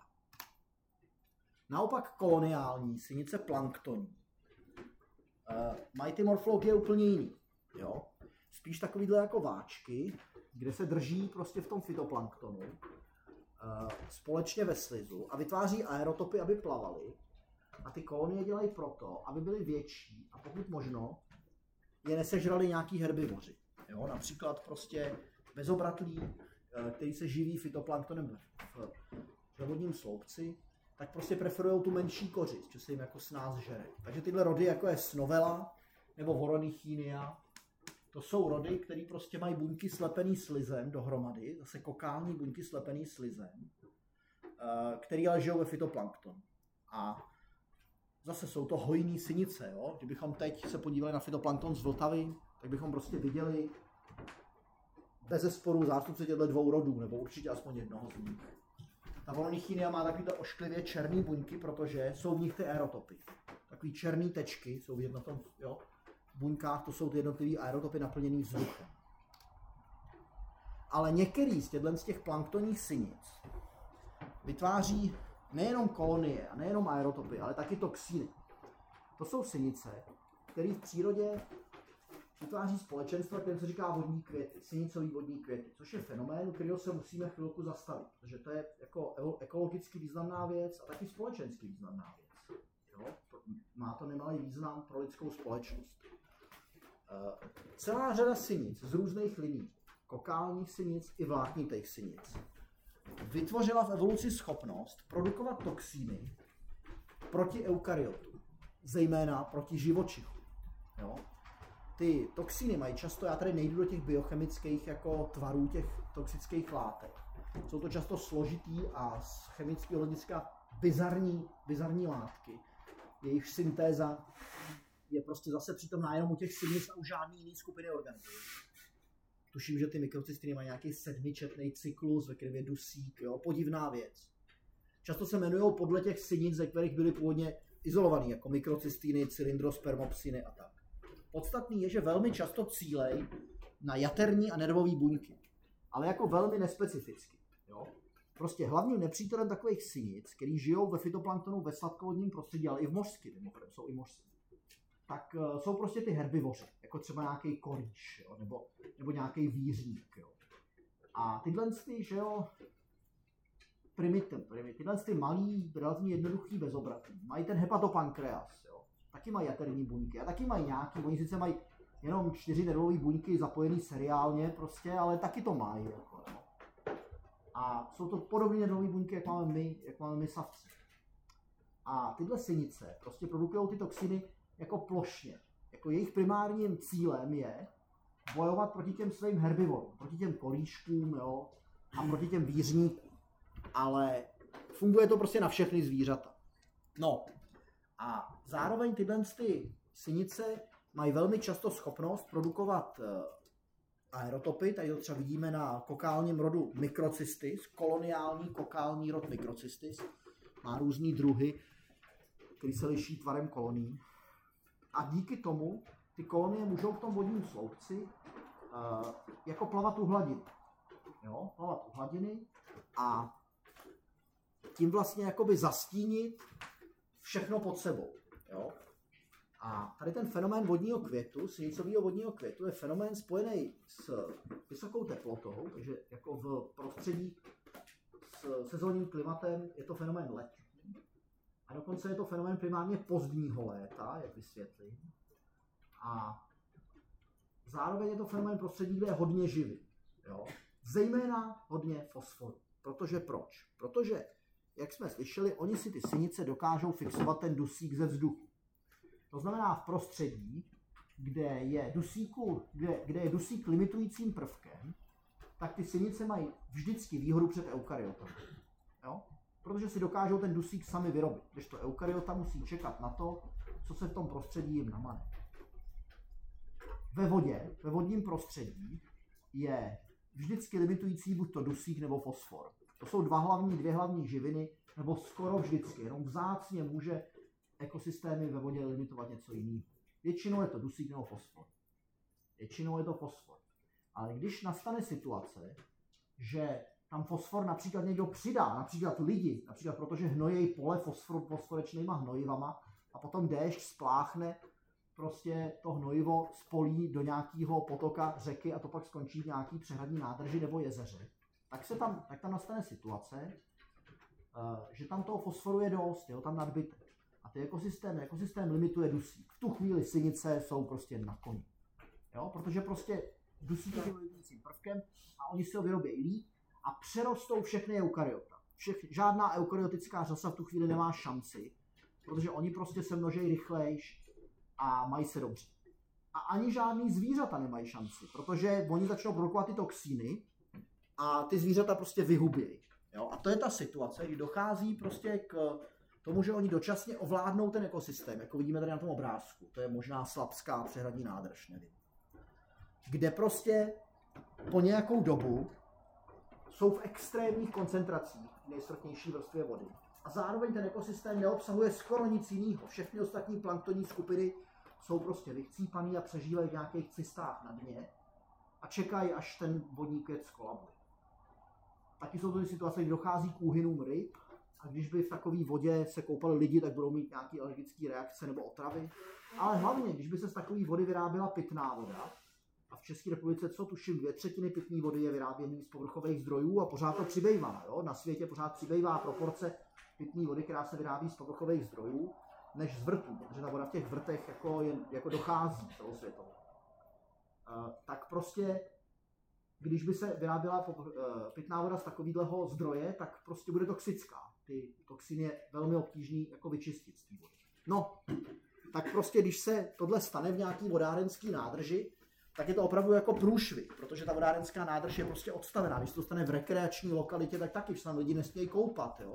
Naopak koloniální sinice planktonní uh, mají ty morfologie úplně jiný. Jo? Spíš takovýhle jako váčky, kde se drží prostě v tom fytoplanktonu uh, společně ve slizu a vytváří aerotopy, aby plavaly. A ty kolonie dělají proto, aby byly větší a pokud možno je nesežrali nějaký herbivoři. Jo? Například prostě bezobratlí, který se živí fytoplanktonem ve vodním sloupci, tak prostě preferují tu menší kořist, že se jim jako snáz žere. Takže tyhle rody, jako je Snovela nebo Voronychínia, to jsou rody, které prostě mají buňky slepený slizem dohromady, zase kokální buňky slepený slizem, který ale žijou ve fytoplanktonu. A zase jsou to hojný sinice, jo? Kdybychom teď se podívali na fytoplankton z Vltavy, tak bychom prostě viděli bezesporu zástupce těchto dvou rodů, nebo určitě aspoň jednoho z nich. Ta Voronychínia má takovýto ošklivě černý buňky, protože jsou v nich ty aerotopy. Takový černý tečky jsou v jednotom, jo, v buňkách, to jsou ty jednotlivé aerotopy naplněný vzduchem. Ale některý z těchto z těch planktonních sinic vytváří nejenom kolonie a nejenom aerotopy, ale taky toxíny. To jsou sinice, které v přírodě vytváří společenstva, které se říká vodní květy, sinicový vodní květy, což je fenomén, u kterého se musíme chvilku zastavit, protože to je jako ekologicky významná věc a taky společensky významná věc. Jo? Má to nemalý význam pro lidskou společnost. Celá řada sinic z různých liní, kokálních sinic i vláknitých sinic, vytvořila v evoluci schopnost produkovat toxíny proti eukaryotům, zejména proti živočichům. Jo? Ty toxíny mají často, já tady nejdu do těch biochemických jako tvarů těch toxických látek. Jsou to často složitý a z chemického hlediska bizarní, bizarní látky. Jejich syntéza je prostě zase přítomná jenom u těch sinic a u žádný jiný skupiny organismů. Tuším, že ty mikrocystiny mají nějaký sedmičetný cyklus, ve kterém je dusík, jo? Podivná věc. Často se jmenují podle těch sinic, ze kterých byly původně izolovaný, jako mikrocystiny, cylindrospermopsiny a tak. Podstatný je, že velmi často cílej na jaterní a nervové buňky, ale jako velmi nespecificky. Jo? Prostě hlavním nepřítelem takových sinic, který žijou ve fytoplanktonu ve sladkovodním prostředí, ale i v mořsky, mimochodem, jsou i mořsky, tak uh, jsou prostě ty herbivoři, jako třeba nějaký koríš, jo? Nebo, nebo nějaký vířník. Jo? A tyhle ty, že jo, primitiv, primitiv, tyhle ty malý, relativně jednoduchý bezobratný, mají ten hepatopankreas, jo? Taky mají jaterní buňky a taky mají nějaký, oni sice mají jenom čtyři nervové buňky zapojený seriálně prostě, ale taky to mají. Jako, no. A jsou to podobné nervové buňky, jak máme my, jak máme my savci. A tyhle sinice prostě produkují ty toxiny jako plošně. Jako jejich primárním cílem je bojovat proti těm svým herbivorům, proti těm kolíškům, jo, a proti těm vířníkům. Ale funguje to prostě na všechny zvířata. No a zároveň tyhle ty sinice mají velmi často schopnost produkovat aerotopy, tady to třeba vidíme na kokálním rodu Microcystis, koloniální kokální rod Microcystis, má různý druhy, který se liší tvarem kolonií. A díky tomu ty kolonie můžou v tom vodním sloupci uh, jako plavat u hladiny. Jo, plavat u hladiny a tím vlastně jakoby zastínit všechno pod sebou. Jo. A tady ten fenomén vodního květu, sinicového vodního květu, je fenomén spojený s vysokou teplotou, takže jako v prostředí s sezónním klimatem je to fenomén letní. A dokonce je to fenomén primárně pozdního léta, jak vysvětlím. A zároveň je to fenomén prostředí, kde je hodně živý. Jo? Zejména hodně fosforu. Protože proč? Protože, jak jsme slyšeli, oni si ty sinice dokážou fixovat ten dusík ze vzduchu. To znamená v prostředí, kde je, dusíku, kde, kde je dusík limitujícím prvkem, tak ty sinice mají vždycky výhodu před eukaryotem. Jo? Protože si dokážou ten dusík sami vyrobit, když to eukaryota musí čekat na to, co se v tom prostředí jim namane. Ve vodě, ve vodním prostředí je vždycky limitující buď to dusík nebo fosfor. To jsou dva hlavní, dvě hlavní živiny, nebo skoro vždycky, jenom vzácně může ekosystémy ve vodě limitovat něco jiného. Většinou je to dusík nebo fosfor. Většinou je to fosfor. Ale když nastane situace, že tam fosfor například někdo přidá, například lidi, například protože hnojejí pole fosfor, fosforečnýma hnojivama a potom déšť spláchne prostě to hnojivo spolí do nějakého potoka řeky a to pak skončí v nějaký přehradní nádrži nebo jezeře, tak, se tam, tak tam nastane situace, že tam toho fosforu je dost, je tam nadbytek. A ty ekosystém, ekosystém limituje dusík. V tu chvíli sinice jsou prostě na koni. Jo? Protože prostě dusík je limitujícím prvkem a oni si ho vyrobějí líp a přerostou všechny eukaryota. Všech, žádná eukaryotická řasa v tu chvíli nemá šanci, protože oni prostě se množejí rychlejš a mají se dobře. A ani žádný zvířata nemají šanci, protože oni začnou produkovat ty toxíny a ty zvířata prostě vyhubějí. Jo? A to je ta situace, kdy dochází prostě k tomu, že oni dočasně ovládnou ten ekosystém, jako vidíme tady na tom obrázku. To je možná Slapská přehradní nádrž, nevím. Kde prostě po nějakou dobu jsou v extrémních koncentracích nejsrtnější vrstvě vody. A zároveň ten ekosystém neobsahuje skoro nic jiného. Všechny ostatní planktonní skupiny jsou prostě vychcípaný a přežívají v nějakých cystách na dně a čekají, až ten vodní květ skolabuje. Taky jsou to ty situace, kdy dochází k úhynům ryb a když by v takové vodě se koupali lidi, tak budou mít nějaké alergické reakce nebo otravy. Ale hlavně, když by se z takové vody vyráběla pitná voda, a v České republice, co tuším, dvě třetiny pitné vody je vyráběný z povrchových zdrojů a pořád to přibývá. Jo? Na světě pořád přibývá proporce pitné vody, která se vyrábí z povrchových zdrojů, než z vrtů, protože ta voda v těch vrtech jako, je, jako dochází celosvětově. tak prostě, když by se vyráběla pitná voda z takového zdroje, tak prostě bude toxická. Ty toxiny je velmi obtížný jako vyčistit z té vody. No, tak prostě, když se tohle stane v nějaký vodárenský nádrži, tak je to opravdu jako průšvih, protože ta vodárenská nádrž je prostě odstavená. Když to stane v rekreační lokalitě, tak taky, že tam lidi nesmějí koupat. Jo?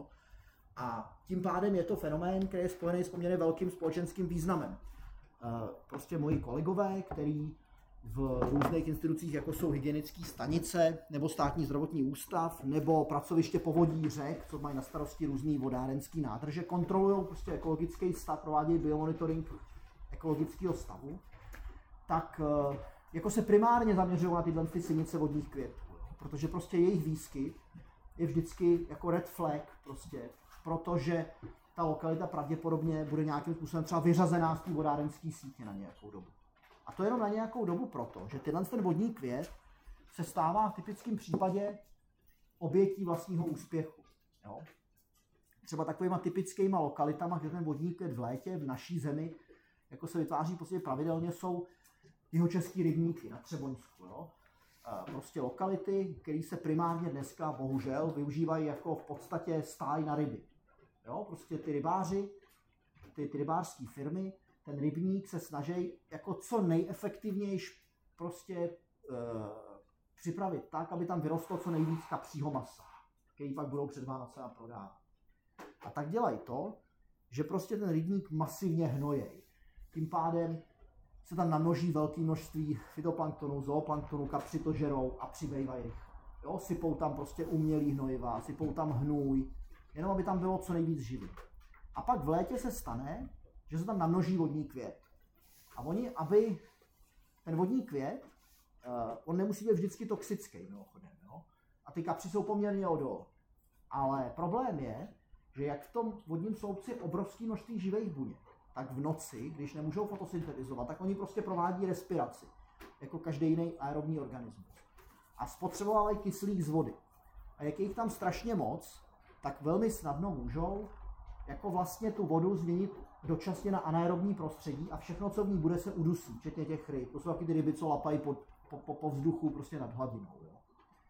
A tím pádem je to fenomén, který je spojený s poměrně velkým společenským významem. Prostě moji kolegové, který v různých institucích, jako jsou hygienické stanice, nebo státní zdravotní ústav, nebo pracoviště povodí řek, co mají na starosti různý vodárenský nádrže, kontrolují prostě ekologický stav, provádějí biomonitoring ekologického stavu, tak jako se primárně zaměřují na tyhle ty sinice vodních květů, protože prostě jejich výskyt je vždycky jako red flag, prostě, protože ta lokalita pravděpodobně bude nějakým způsobem třeba vyřazená z té vodárenské sítě na nějakou dobu. A to jenom na nějakou dobu proto, že tyhle ten vodní květ se stává v typickém případě obětí vlastního úspěchu. Jo? Třeba takovýma typickýma lokalitama, kde ten vodní květ v létě v naší zemi jako se vytváří prostě pravidelně, jsou jihočeský rybníky na Třeboňsku. Jo? Prostě lokality, které se primárně dneska bohužel využívají jako v podstatě stáj na ryby. Jo? Prostě ty rybáři, ty, ty rybářské firmy, ten rybník se snaží jako co nejefektivněji prostě e, připravit tak, aby tam vyrostlo co nejvíc kapřího masa, který pak budou před Vánoce a prodávat. A tak dělají to, že prostě ten rybník masivně hnojí. Tím pádem se tam namnoží velké množství fytoplanktonu, zooplanktonu, kapři to žerou a přibývají rychle. Jo, sypou tam prostě umělý hnojiva, sypou tam hnůj, jenom aby tam bylo co nejvíc živý. A pak v létě se stane, že se tam namnoží vodní květ. A oni, aby ten vodní květ, uh, on nemusí být vždycky toxický, mimochodem, jo? A ty kapři jsou poměrně odolné. Ale problém je, že jak v tom vodním sloupci je obrovské množství živých buněk, tak v noci, když nemůžou fotosyntetizovat, tak oni prostě provádí respiraci, jako každý jiný aerobní organismus. A spotřebovávají kyslík z vody. A jak je jich tam strašně moc, tak velmi snadno můžou jako vlastně tu vodu změnit dočasně na anaerobní prostředí a všechno, co v ní bude, se udusí, včetně těch ryb. To jsou taky ty ryby, co lapají po, po, po vzduchu prostě nad hladinou. Jo.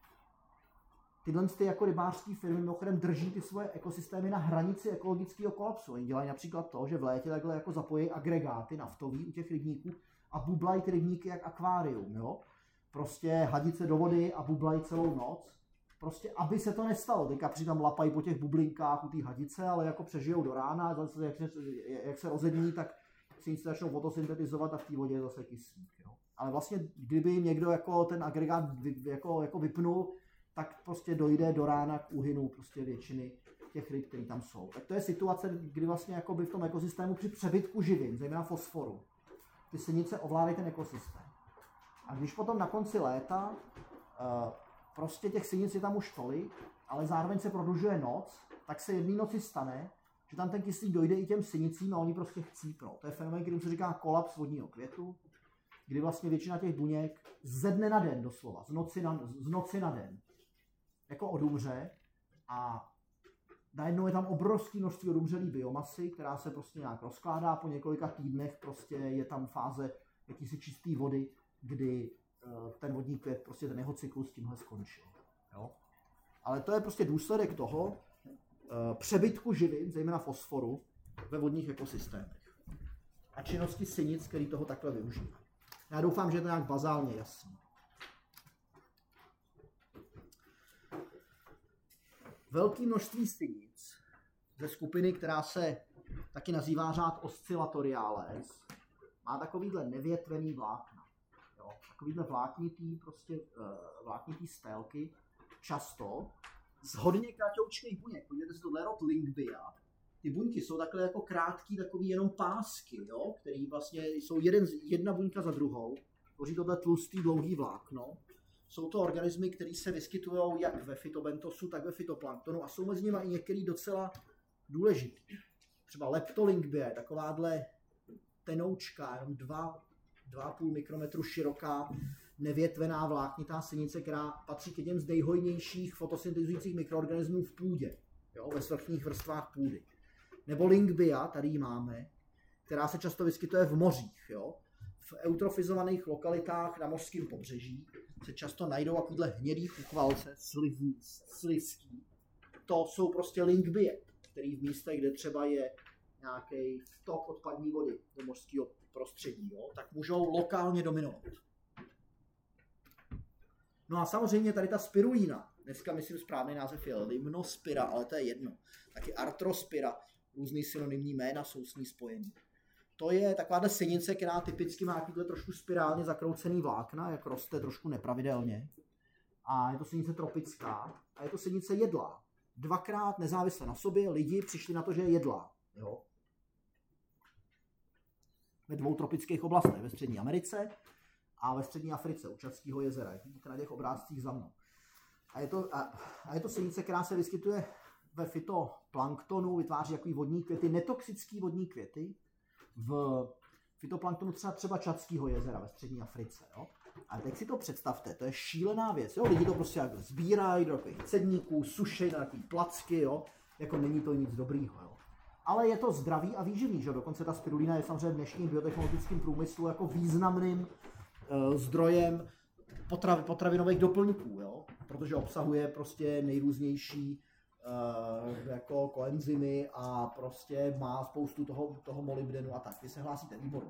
Tyhle ty jako rybářské firmy mimochodem drží ty svoje ekosystémy na hranici ekologického kolapsu. Oni dělají například to, že v létě takhle jako zapojí agregáty naftový u těch rybníků a bublají ty rybníky jak akvárium. Jo. Prostě hadice do vody a bublají celou noc. Prostě, aby se to nestalo. Ty kapři tam lapají po těch bublinkách u té hadice, ale jako přežijou do rána, zase jak se, jak se rozední, tak si nic začnou fotosyntetizovat a v té vodě je zase kyslík. Jo. Ale vlastně, kdyby jim někdo jako ten agregát vy, jako, jako vypnul, tak prostě dojde do rána k úhynu prostě většiny těch ryb, které tam jsou. Tak to je situace, kdy vlastně jakoby v tom ekosystému při přebytku živin, zejména fosforu, ty sinice ovládají ten ekosystém. A když potom na konci léta uh, prostě těch sinic je tam už tolik, ale zároveň se prodlužuje noc, tak se jedné noci stane, že tam ten kyslík dojde i těm sinicím a oni prostě chcípnou. To je fenomén, kterým se říká kolaps vodního květu, kdy vlastně většina těch buněk ze dne na den doslova, z noci na, z noci na den, jako odumře a najednou je tam obrovské množství odumřelé biomasy, která se prostě nějak rozkládá, po několika týdnech prostě je tam fáze jakýsi čisté vody, kdy ten vodní květ, prostě ten jeho cyklus tímhle skončil. Jo? Ale to je prostě důsledek toho uh, přebytku živin, zejména fosforu, ve vodních ekosystémech. A činnosti sinic, který toho takhle využívají. Já doufám, že je to nějak bazálně jasný. Velké množství sinic ze skupiny, která se taky nazývá řád oscillatoriales, má takovýhle nevětvený vlákna. Jo, takovýhle vláknitý, prostě, uh, vláknitý stélky, často z hodně kratoučkých buněk. Podívejte si, tohle je rod Lyngbya. Ty buňky jsou takhle jako krátký, takový jenom pásky, jo, který vlastně jsou jeden, jedna buňka za druhou. Tvoří tohle tlustý, dlouhý vlákno. Jsou to organismy, které se vyskytují jak ve fytobentosu, tak ve fytoplanktonu a jsou mezi nimi i některý docela důležitý. Třeba Leptolyngbya je takováhle tenoučka, jenom dva, dva a půl mikrometru široká, nevětvená vláknitá sinice, která patří k jedním z nejhojnějších fotosyntizujících mikroorganismů v půdě, jo, ve svrchních vrstvách půdy. Nebo Lyngbya, tady ji máme, která se často vyskytuje v mořích. Jo. v eutrofizovaných lokalitách na mořském pobřeží se často najdou takovýhle hnědý uchvalce, slizí, slizký. To jsou prostě linkbije, který v místech, kde třeba je nějaký tok odpadní vody do mořského prostředí, jo, tak můžou lokálně dominovat. No a samozřejmě tady ta spirulína, dneska myslím správný název je limnospira, ale to je jedno. Taky artrospira, různý synonymní jména jsou s ní spojení. To je taková sinice, která typicky má takovýhle trošku spirálně zakroucený vlákna, jak roste trošku nepravidelně. A je to sinice tropická a je to sinice jedlá. Dvakrát nezávisle na sobě lidi přišli na to, že je jedlá. Jo? Ve dvou tropických oblastech, ve Střední Americe a ve Střední Africe, u Čadského jezera. Jak vidíte na těch obrázcích za mnou. A je to, a, a je to sinice, která se vyskytuje ve fytoplanktonu, vytváří takový vodní květy, netoxický vodní květy, v fytoplanktonu třeba, třeba Čadského jezera ve Střední Africe. Jo? A teď si to představte, to je šílená věc. Jo? Lidi to prostě jako sbírají do takových cedníků, sušejí na takový placky, jo? Jako není to nic dobrýho. Jo? Ale je to zdravý a výživný, že? Dokonce ta spirulina je samozřejmě v dnešním biotechnologickým průmyslu jako významným uh, zdrojem potrav, potravinových doplňků, jo? Protože obsahuje prostě nejrůznější uh, jako koenzymy a prostě má spoustu toho, toho molybdenu a tak. Vy se hlásíte, výborně.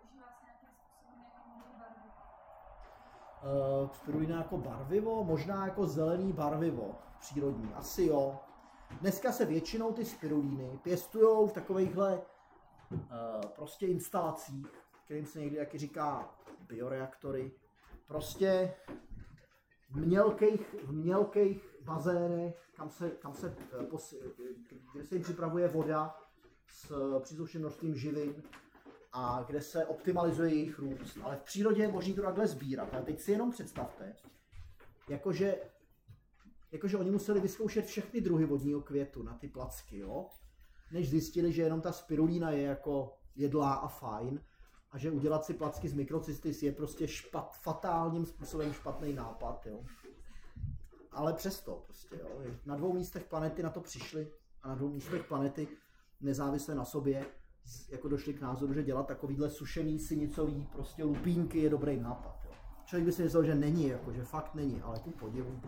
Uh, spirulina jako barvivo, možná jako zelený barvivo přírodní, asi jo. Dneska se většinou ty spirulíny pěstujou v takovejchhle uh, prostě instalacích, kterým se někdy taky říká bioreaktory. Prostě v mělkých, v mělkých bazénech, kam se, kam se, kde se jim připravuje voda s příslušným množstvím živin a kde se optimalizuje jejich růst. Ale v přírodě je možné to takhle sbírat. Ale teď si jenom představte, jakože, jakože oni museli vyzkoušet všechny druhy vodního květu na ty placky, jo? Než zjistili, že jenom ta spirulína je jako jedlá a fajn a že udělat si placky z mikrocystis je prostě špat, fatálním způsobem špatný nápad. Jo? Ale přesto prostě, jo? Na dvou místech planety na to přišli a na dvou místech planety nezávisle na sobě jako došli k názoru, že dělat takovýhle sušený sinicový prostě lupínky je dobrý nápad. Jo? Člověk by si myslel, že není, jako, že fakt není, ale ku podivu.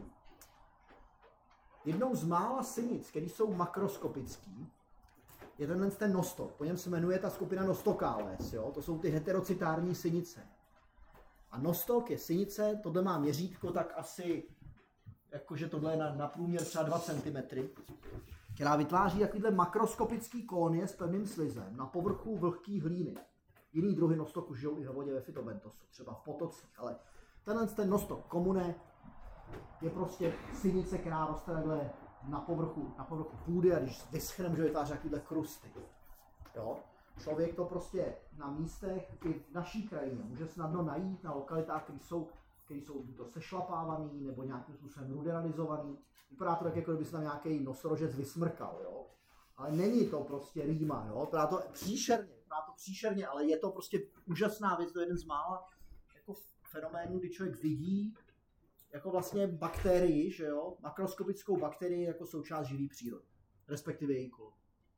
Jednou z mála sinic, které jsou makroskopický, je tenhle ten nostok. Po něm se jmenuje ta skupina Nostocales. Jo? To jsou ty heterocitární sinice. A nostok je sinice, tohle má měřítko tak asi, jakože tohle je na, na průměr třeba dva centimetry, která vytváří takovýhle makroskopický kónie s pevným slizem na povrchu vlhký hlíny. Jiný druhy nostoku žijou i ve vodě ve fytobentosu, třeba v potocích, ale tenhle ten nostok komune je prostě sinice, která roste takhle na povrchu, na povrchu půdy a když vyschnem, že vytváří takovýhle krusty. Jo? Člověk to prostě na místech i v naší krajině může snadno najít na lokalitách, které jsou, které jsou to sešlapávaný nebo nějakým způsobem ruderalizovaný. Vypadá to tak, jako kdyby se tam nějaký nosorožec vysmrkal, jo? Ale není to prostě rýma, jo? Vypadá to příšerně, vypadá to příšerně, ale je to prostě úžasná věc, to je jeden z mála jako fenoménů, kdy člověk vidí jako vlastně bakterii, že jo, makroskopickou bakterii jako součást živý přírody, respektive její kolo.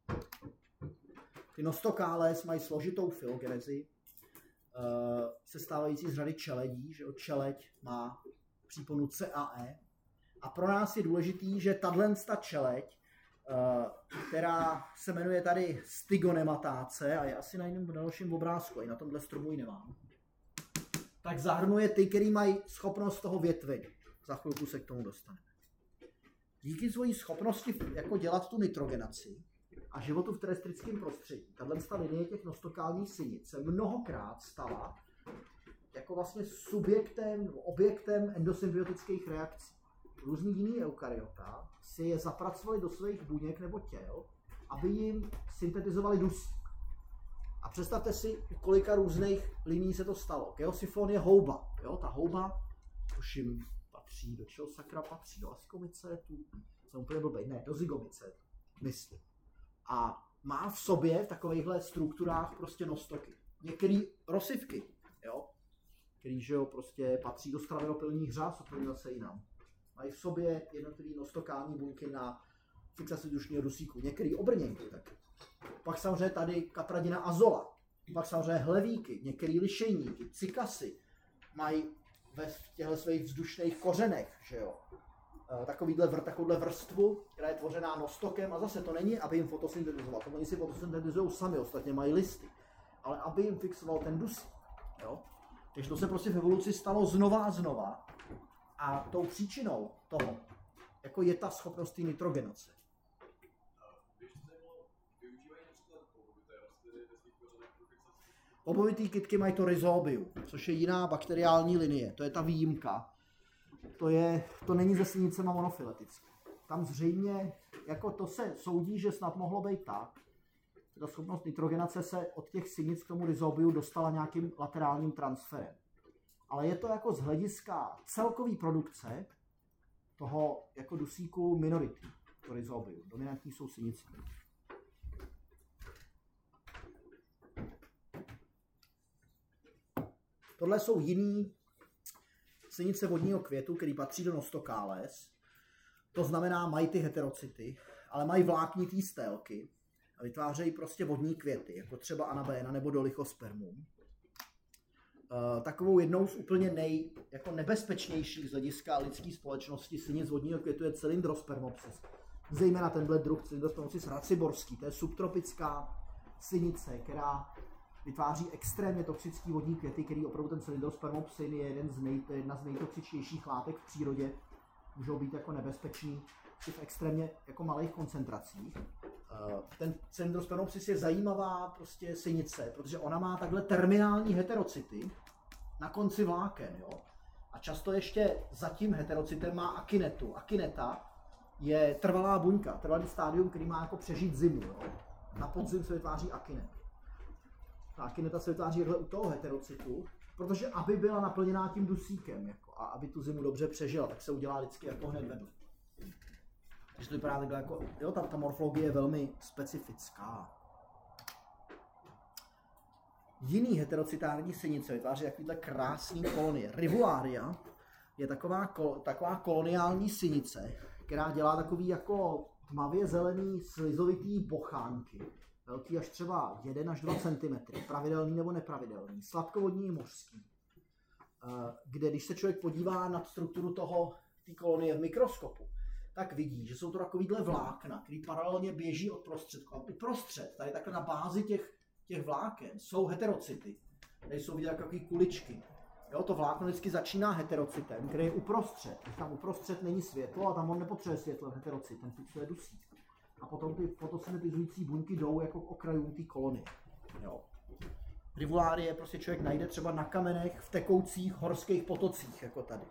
Ty Nostocales mají složitou filogenezi, uh, sestávající z řady čeledí, že jo, čeleď má příponu C a E. A pro nás je důležitý, že tato čeleď, uh, která se jmenuje tady Stygonematáce a je asi na jiném dalším obrázku, i na tomhle stromu ji nemám, tak zahrnuje ty, který mají schopnost toho větvení. Za chvilku se k tomu dostaneme. Díky své schopnosti jako dělat tu nitrogenaci a životu v terestrickém prostředí, tato linie těch nostokálních sinic se mnohokrát stala jako vlastně subjektem, objektem endosymbiotických reakcí. Různý jiný eukaryota si je zapracovali do svých buněk nebo těl, aby jim syntetizovali dusík. A představte si, kolika různých liní se to stalo. Geosifon je houba. Jo? Ta houba, už jim patří, do čeho sakra patří? Do askomycétu? Jsem úplně blbej. Ne, do zygomycétu. Myslím. A má v sobě v takovýchhle strukturách prostě nostoky. Některé rosivky, jo? Který, že jo, prostě patří do stravenopilních řas, to zase jinam. Mají v sobě jednotlivé nostokální buňky na fixaci dušního dusíku. Některé obrněnky taky. Pak samozřejmě tady kapradina azola. Pak samozřejmě hlevíky, některé lišejníky, cikasy mají ve těchto svých vzdušných kořenech, že jo, takovýhle vr, takovouhle vrstvu, která je tvořená nostokem a zase to není, aby jim fotosyntetizovat, to oni si fotosyntetizují sami, ostatně mají listy, ale aby jim fixoval ten dusík, jo. Takže to se prostě v evoluci stalo znova a znova a tou příčinou toho jako je ta schopnost té nitrogenace. Obovitý kytky mají to rhizobium, což je jiná bakteriální linie, to je ta výjimka. To, je, to není ze sinicema monofiletické. Tam zřejmě, jako to se soudí, že snad mohlo být tak, že ta schopnost nitrogenace se od těch sinic k tomu rhizobiu dostala nějakým laterálním transferem. Ale je to jako z hlediska celkové produkce toho jako dusíku minoritní, to rhizobium. Dominantní jsou sinice. Tohle jsou jiný sinice vodního květu, který patří do Nostochales. To znamená, mají ty heterocity, ale mají vláknitý stélky a vytvářejí prostě vodní květy, jako třeba Anabéna nebo Dolichospermum. Uh, takovou jednou z úplně nej, jako nebezpečnějších z hlediska lidské společnosti sinic vodního květu je Cylindrospermopsis. Zejména tenhle druh Cylindrospermopsis raciborský, to je subtropická sinice, která vytváří extrémně toxický vodní květy, který opravdu ten Cylindrospermopsin je jeden z nej, jedna z nejtoxičnějších látek v přírodě. Můžou být jako nebezpeční v extrémně jako malých koncentracích. Ten Cylindrospermopsis je zajímavá prostě sinice, protože ona má takhle terminální heterocity na konci vláken, jo? A často ještě za tím heterocitem má akinetu. Akineta je trvalá buňka, trvalý stádium, který má jako přežít zimu, jo? Na podzim se vytváří akinet. Ta akineta se vytváří takhle u toho heterocitu, protože aby byla naplněná tím dusíkem jako, a aby tu zimu dobře přežila, tak se udělá vždycky jako hned vedle. Takže to vypadá takhle jako, jo, ta, ta morfologie je velmi specifická. Jiný heterocitární sinice vytváří takovýhle krásný kolonie. Rivularia je taková, taková koloniální sinice, která dělá takový jako tmavě zelený slizovitý bochánky. Velký až třeba jeden až dva centimetry, pravidelný nebo nepravidelný, sladkovodní i mořský. Kde když se člověk podívá na strukturu toho, té kolonie v mikroskopu, tak vidí, že jsou to takovýhle vlákna, který paralelně běží od prostředku. A uprostřed, tady takhle na bázi těch, těch vláken, jsou heterocity. Tady jsou vidět takové kuličky. Jo, to vlákno vždycky začíná heterocitem, který je uprostřed. Tam uprostřed není světlo a tam on nepotřebuje světlo, heterocit, ten fixuje dusík. A potom ty fotosyntetizující buňky jdou jako k okrajům té kolonie. Jo. Rivulárie prostě člověk najde třeba na kamenech v tekoucích horských potocích, jako tady.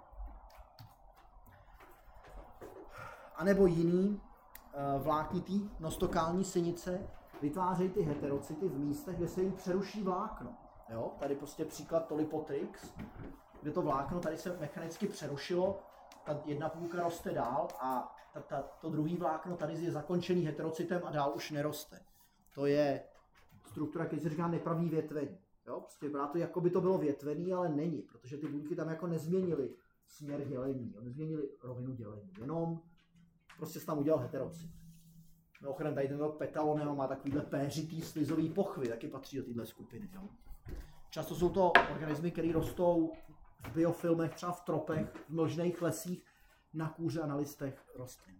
A nebo jiný uh, vláknitý nostokální sinice vytvářejí ty heterocity v místech, kde se jim přeruší vlákno. Jo? Tady prostě příklad Tolipotrix, kde to vlákno tady se mechanicky přerušilo, ta jedna půlka roste dál a ta, ta, to druhý vlákno tady je zakončený heterocitem a dál už neroste. To je struktura, která se říká nepravý větvení. Jo? Prostě vypadá to, jako by to bylo větvený, ale není, protože ty buňky tam jako nezměnily směr dělení, nezměnily rovinu dělení, jenom prostě se tam udělal heterocit. Mimochodem tady tento Petalonema má takovýhle péřitý slizový pochvy, taky patří do téhle skupiny. Jo? Často jsou to organismy, které rostou v biofilmech, třeba v tropech, v mlžných lesích, na kůře a na listech rostlin.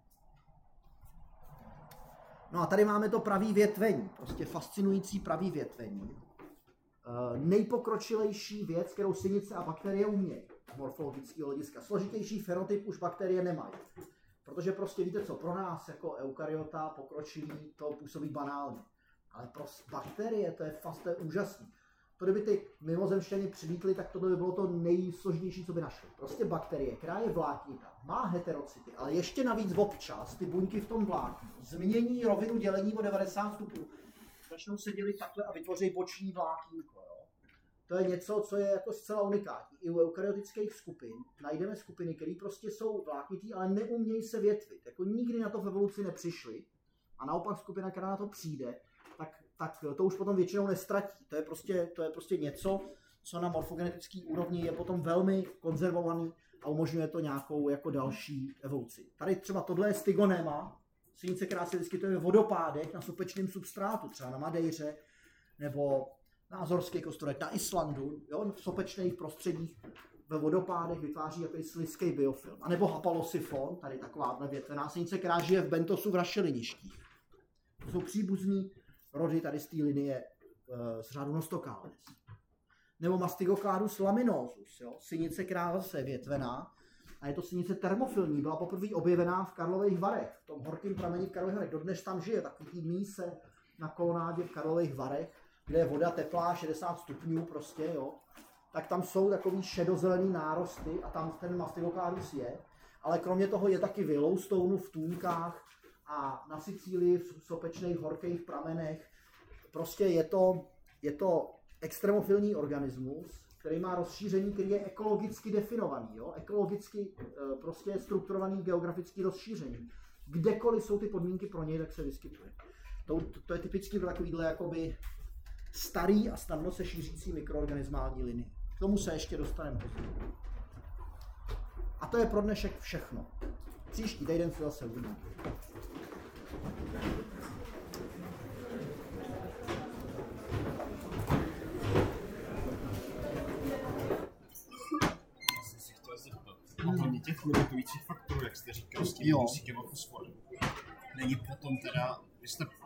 No a tady máme to pravý větvení, prostě fascinující pravý větvení. E, nejpokročilejší věc, kterou sinice a bakterie umějí z morfologického hlediska. Složitější fenotyp už bakterie nemají. Protože prostě víte co, pro nás jako eukaryota pokročilý to působí banálně. Ale pro bakterie to je fakt to je úžasný. To kdyby ty mimozemšťani přilítli, tak tohle by bylo to nejsložitější, co by našli. Prostě bakterie, která je vláknitá, má heterocity, ale ještě navíc občas ty buňky v tom vláknu změní rovinu dělení o devadesát stupňů. Začnou se dělit takhle a vytvoří boční vlákínko. Jo? To je něco, co je jako zcela unikátní. I u eukaryotických skupin najdeme skupiny, které prostě jsou vláknitý, ale neumějí se větvit. Jako nikdy na to v evoluci nepřišli. A naopak skupina, která na to přijde, tak, tak to už potom většinou nestratí. To je prostě, to je prostě něco, co na morfogenetické úrovni je potom velmi konzervovaný a umožňuje to nějakou jako další evoluci. Tady třeba tohle je Stygonema, sinice, která se vyskytuje v vodopádech na sopečném substrátu, třeba na Madejře, nebo na Azorských ostrovech, na Islandu, jo, v sopečných prostředích, ve vodopádech vytváří jaký slizký biofilm. A nebo Hapalosifon, tady taková větvená sinice, která žije v bentosu v rašeliništích. To jsou příbuzný rody tady z té linie e, z řádu Nostocalis. Nebo Mastigocladus laminosus, jo, sinice, která zase je větvená, a je to sinice termofilní, byla poprvé objevená v Karlových Varech, v tom horkém prameni v Karlových Varech. Dodnes tam žije takový míse na kolonádě v Karlových Varech, kde je voda teplá šedesát stupňů prostě, jo. Tak tam jsou takový šedozelený nárosty a tam ten Mastigocladus je. Ale kromě toho je taky v Yellowstoneu, v Tůňkách a na Sicílii v sopečných horkých pramenech. Prostě je to, je to extremofilní organismus, který má rozšíření, který je ekologicky definovaný, jo? Ekologicky e, prostě strukturovaný geografický rozšíření. Kdekoliv jsou ty podmínky pro něj, tak se vyskytuje. To, to, to je typicky pro takovýhle jakoby starý a snadno se šířící mikroorganismální linie. K tomu se ještě dostaneme později. A to je pro dnešek všechno. Příští týden se zase uvidíme. Ohledně těch chlubokovicích faktorů, jak jste říkal, s tím dusíkem a fosforem. Není potom teda, vy jste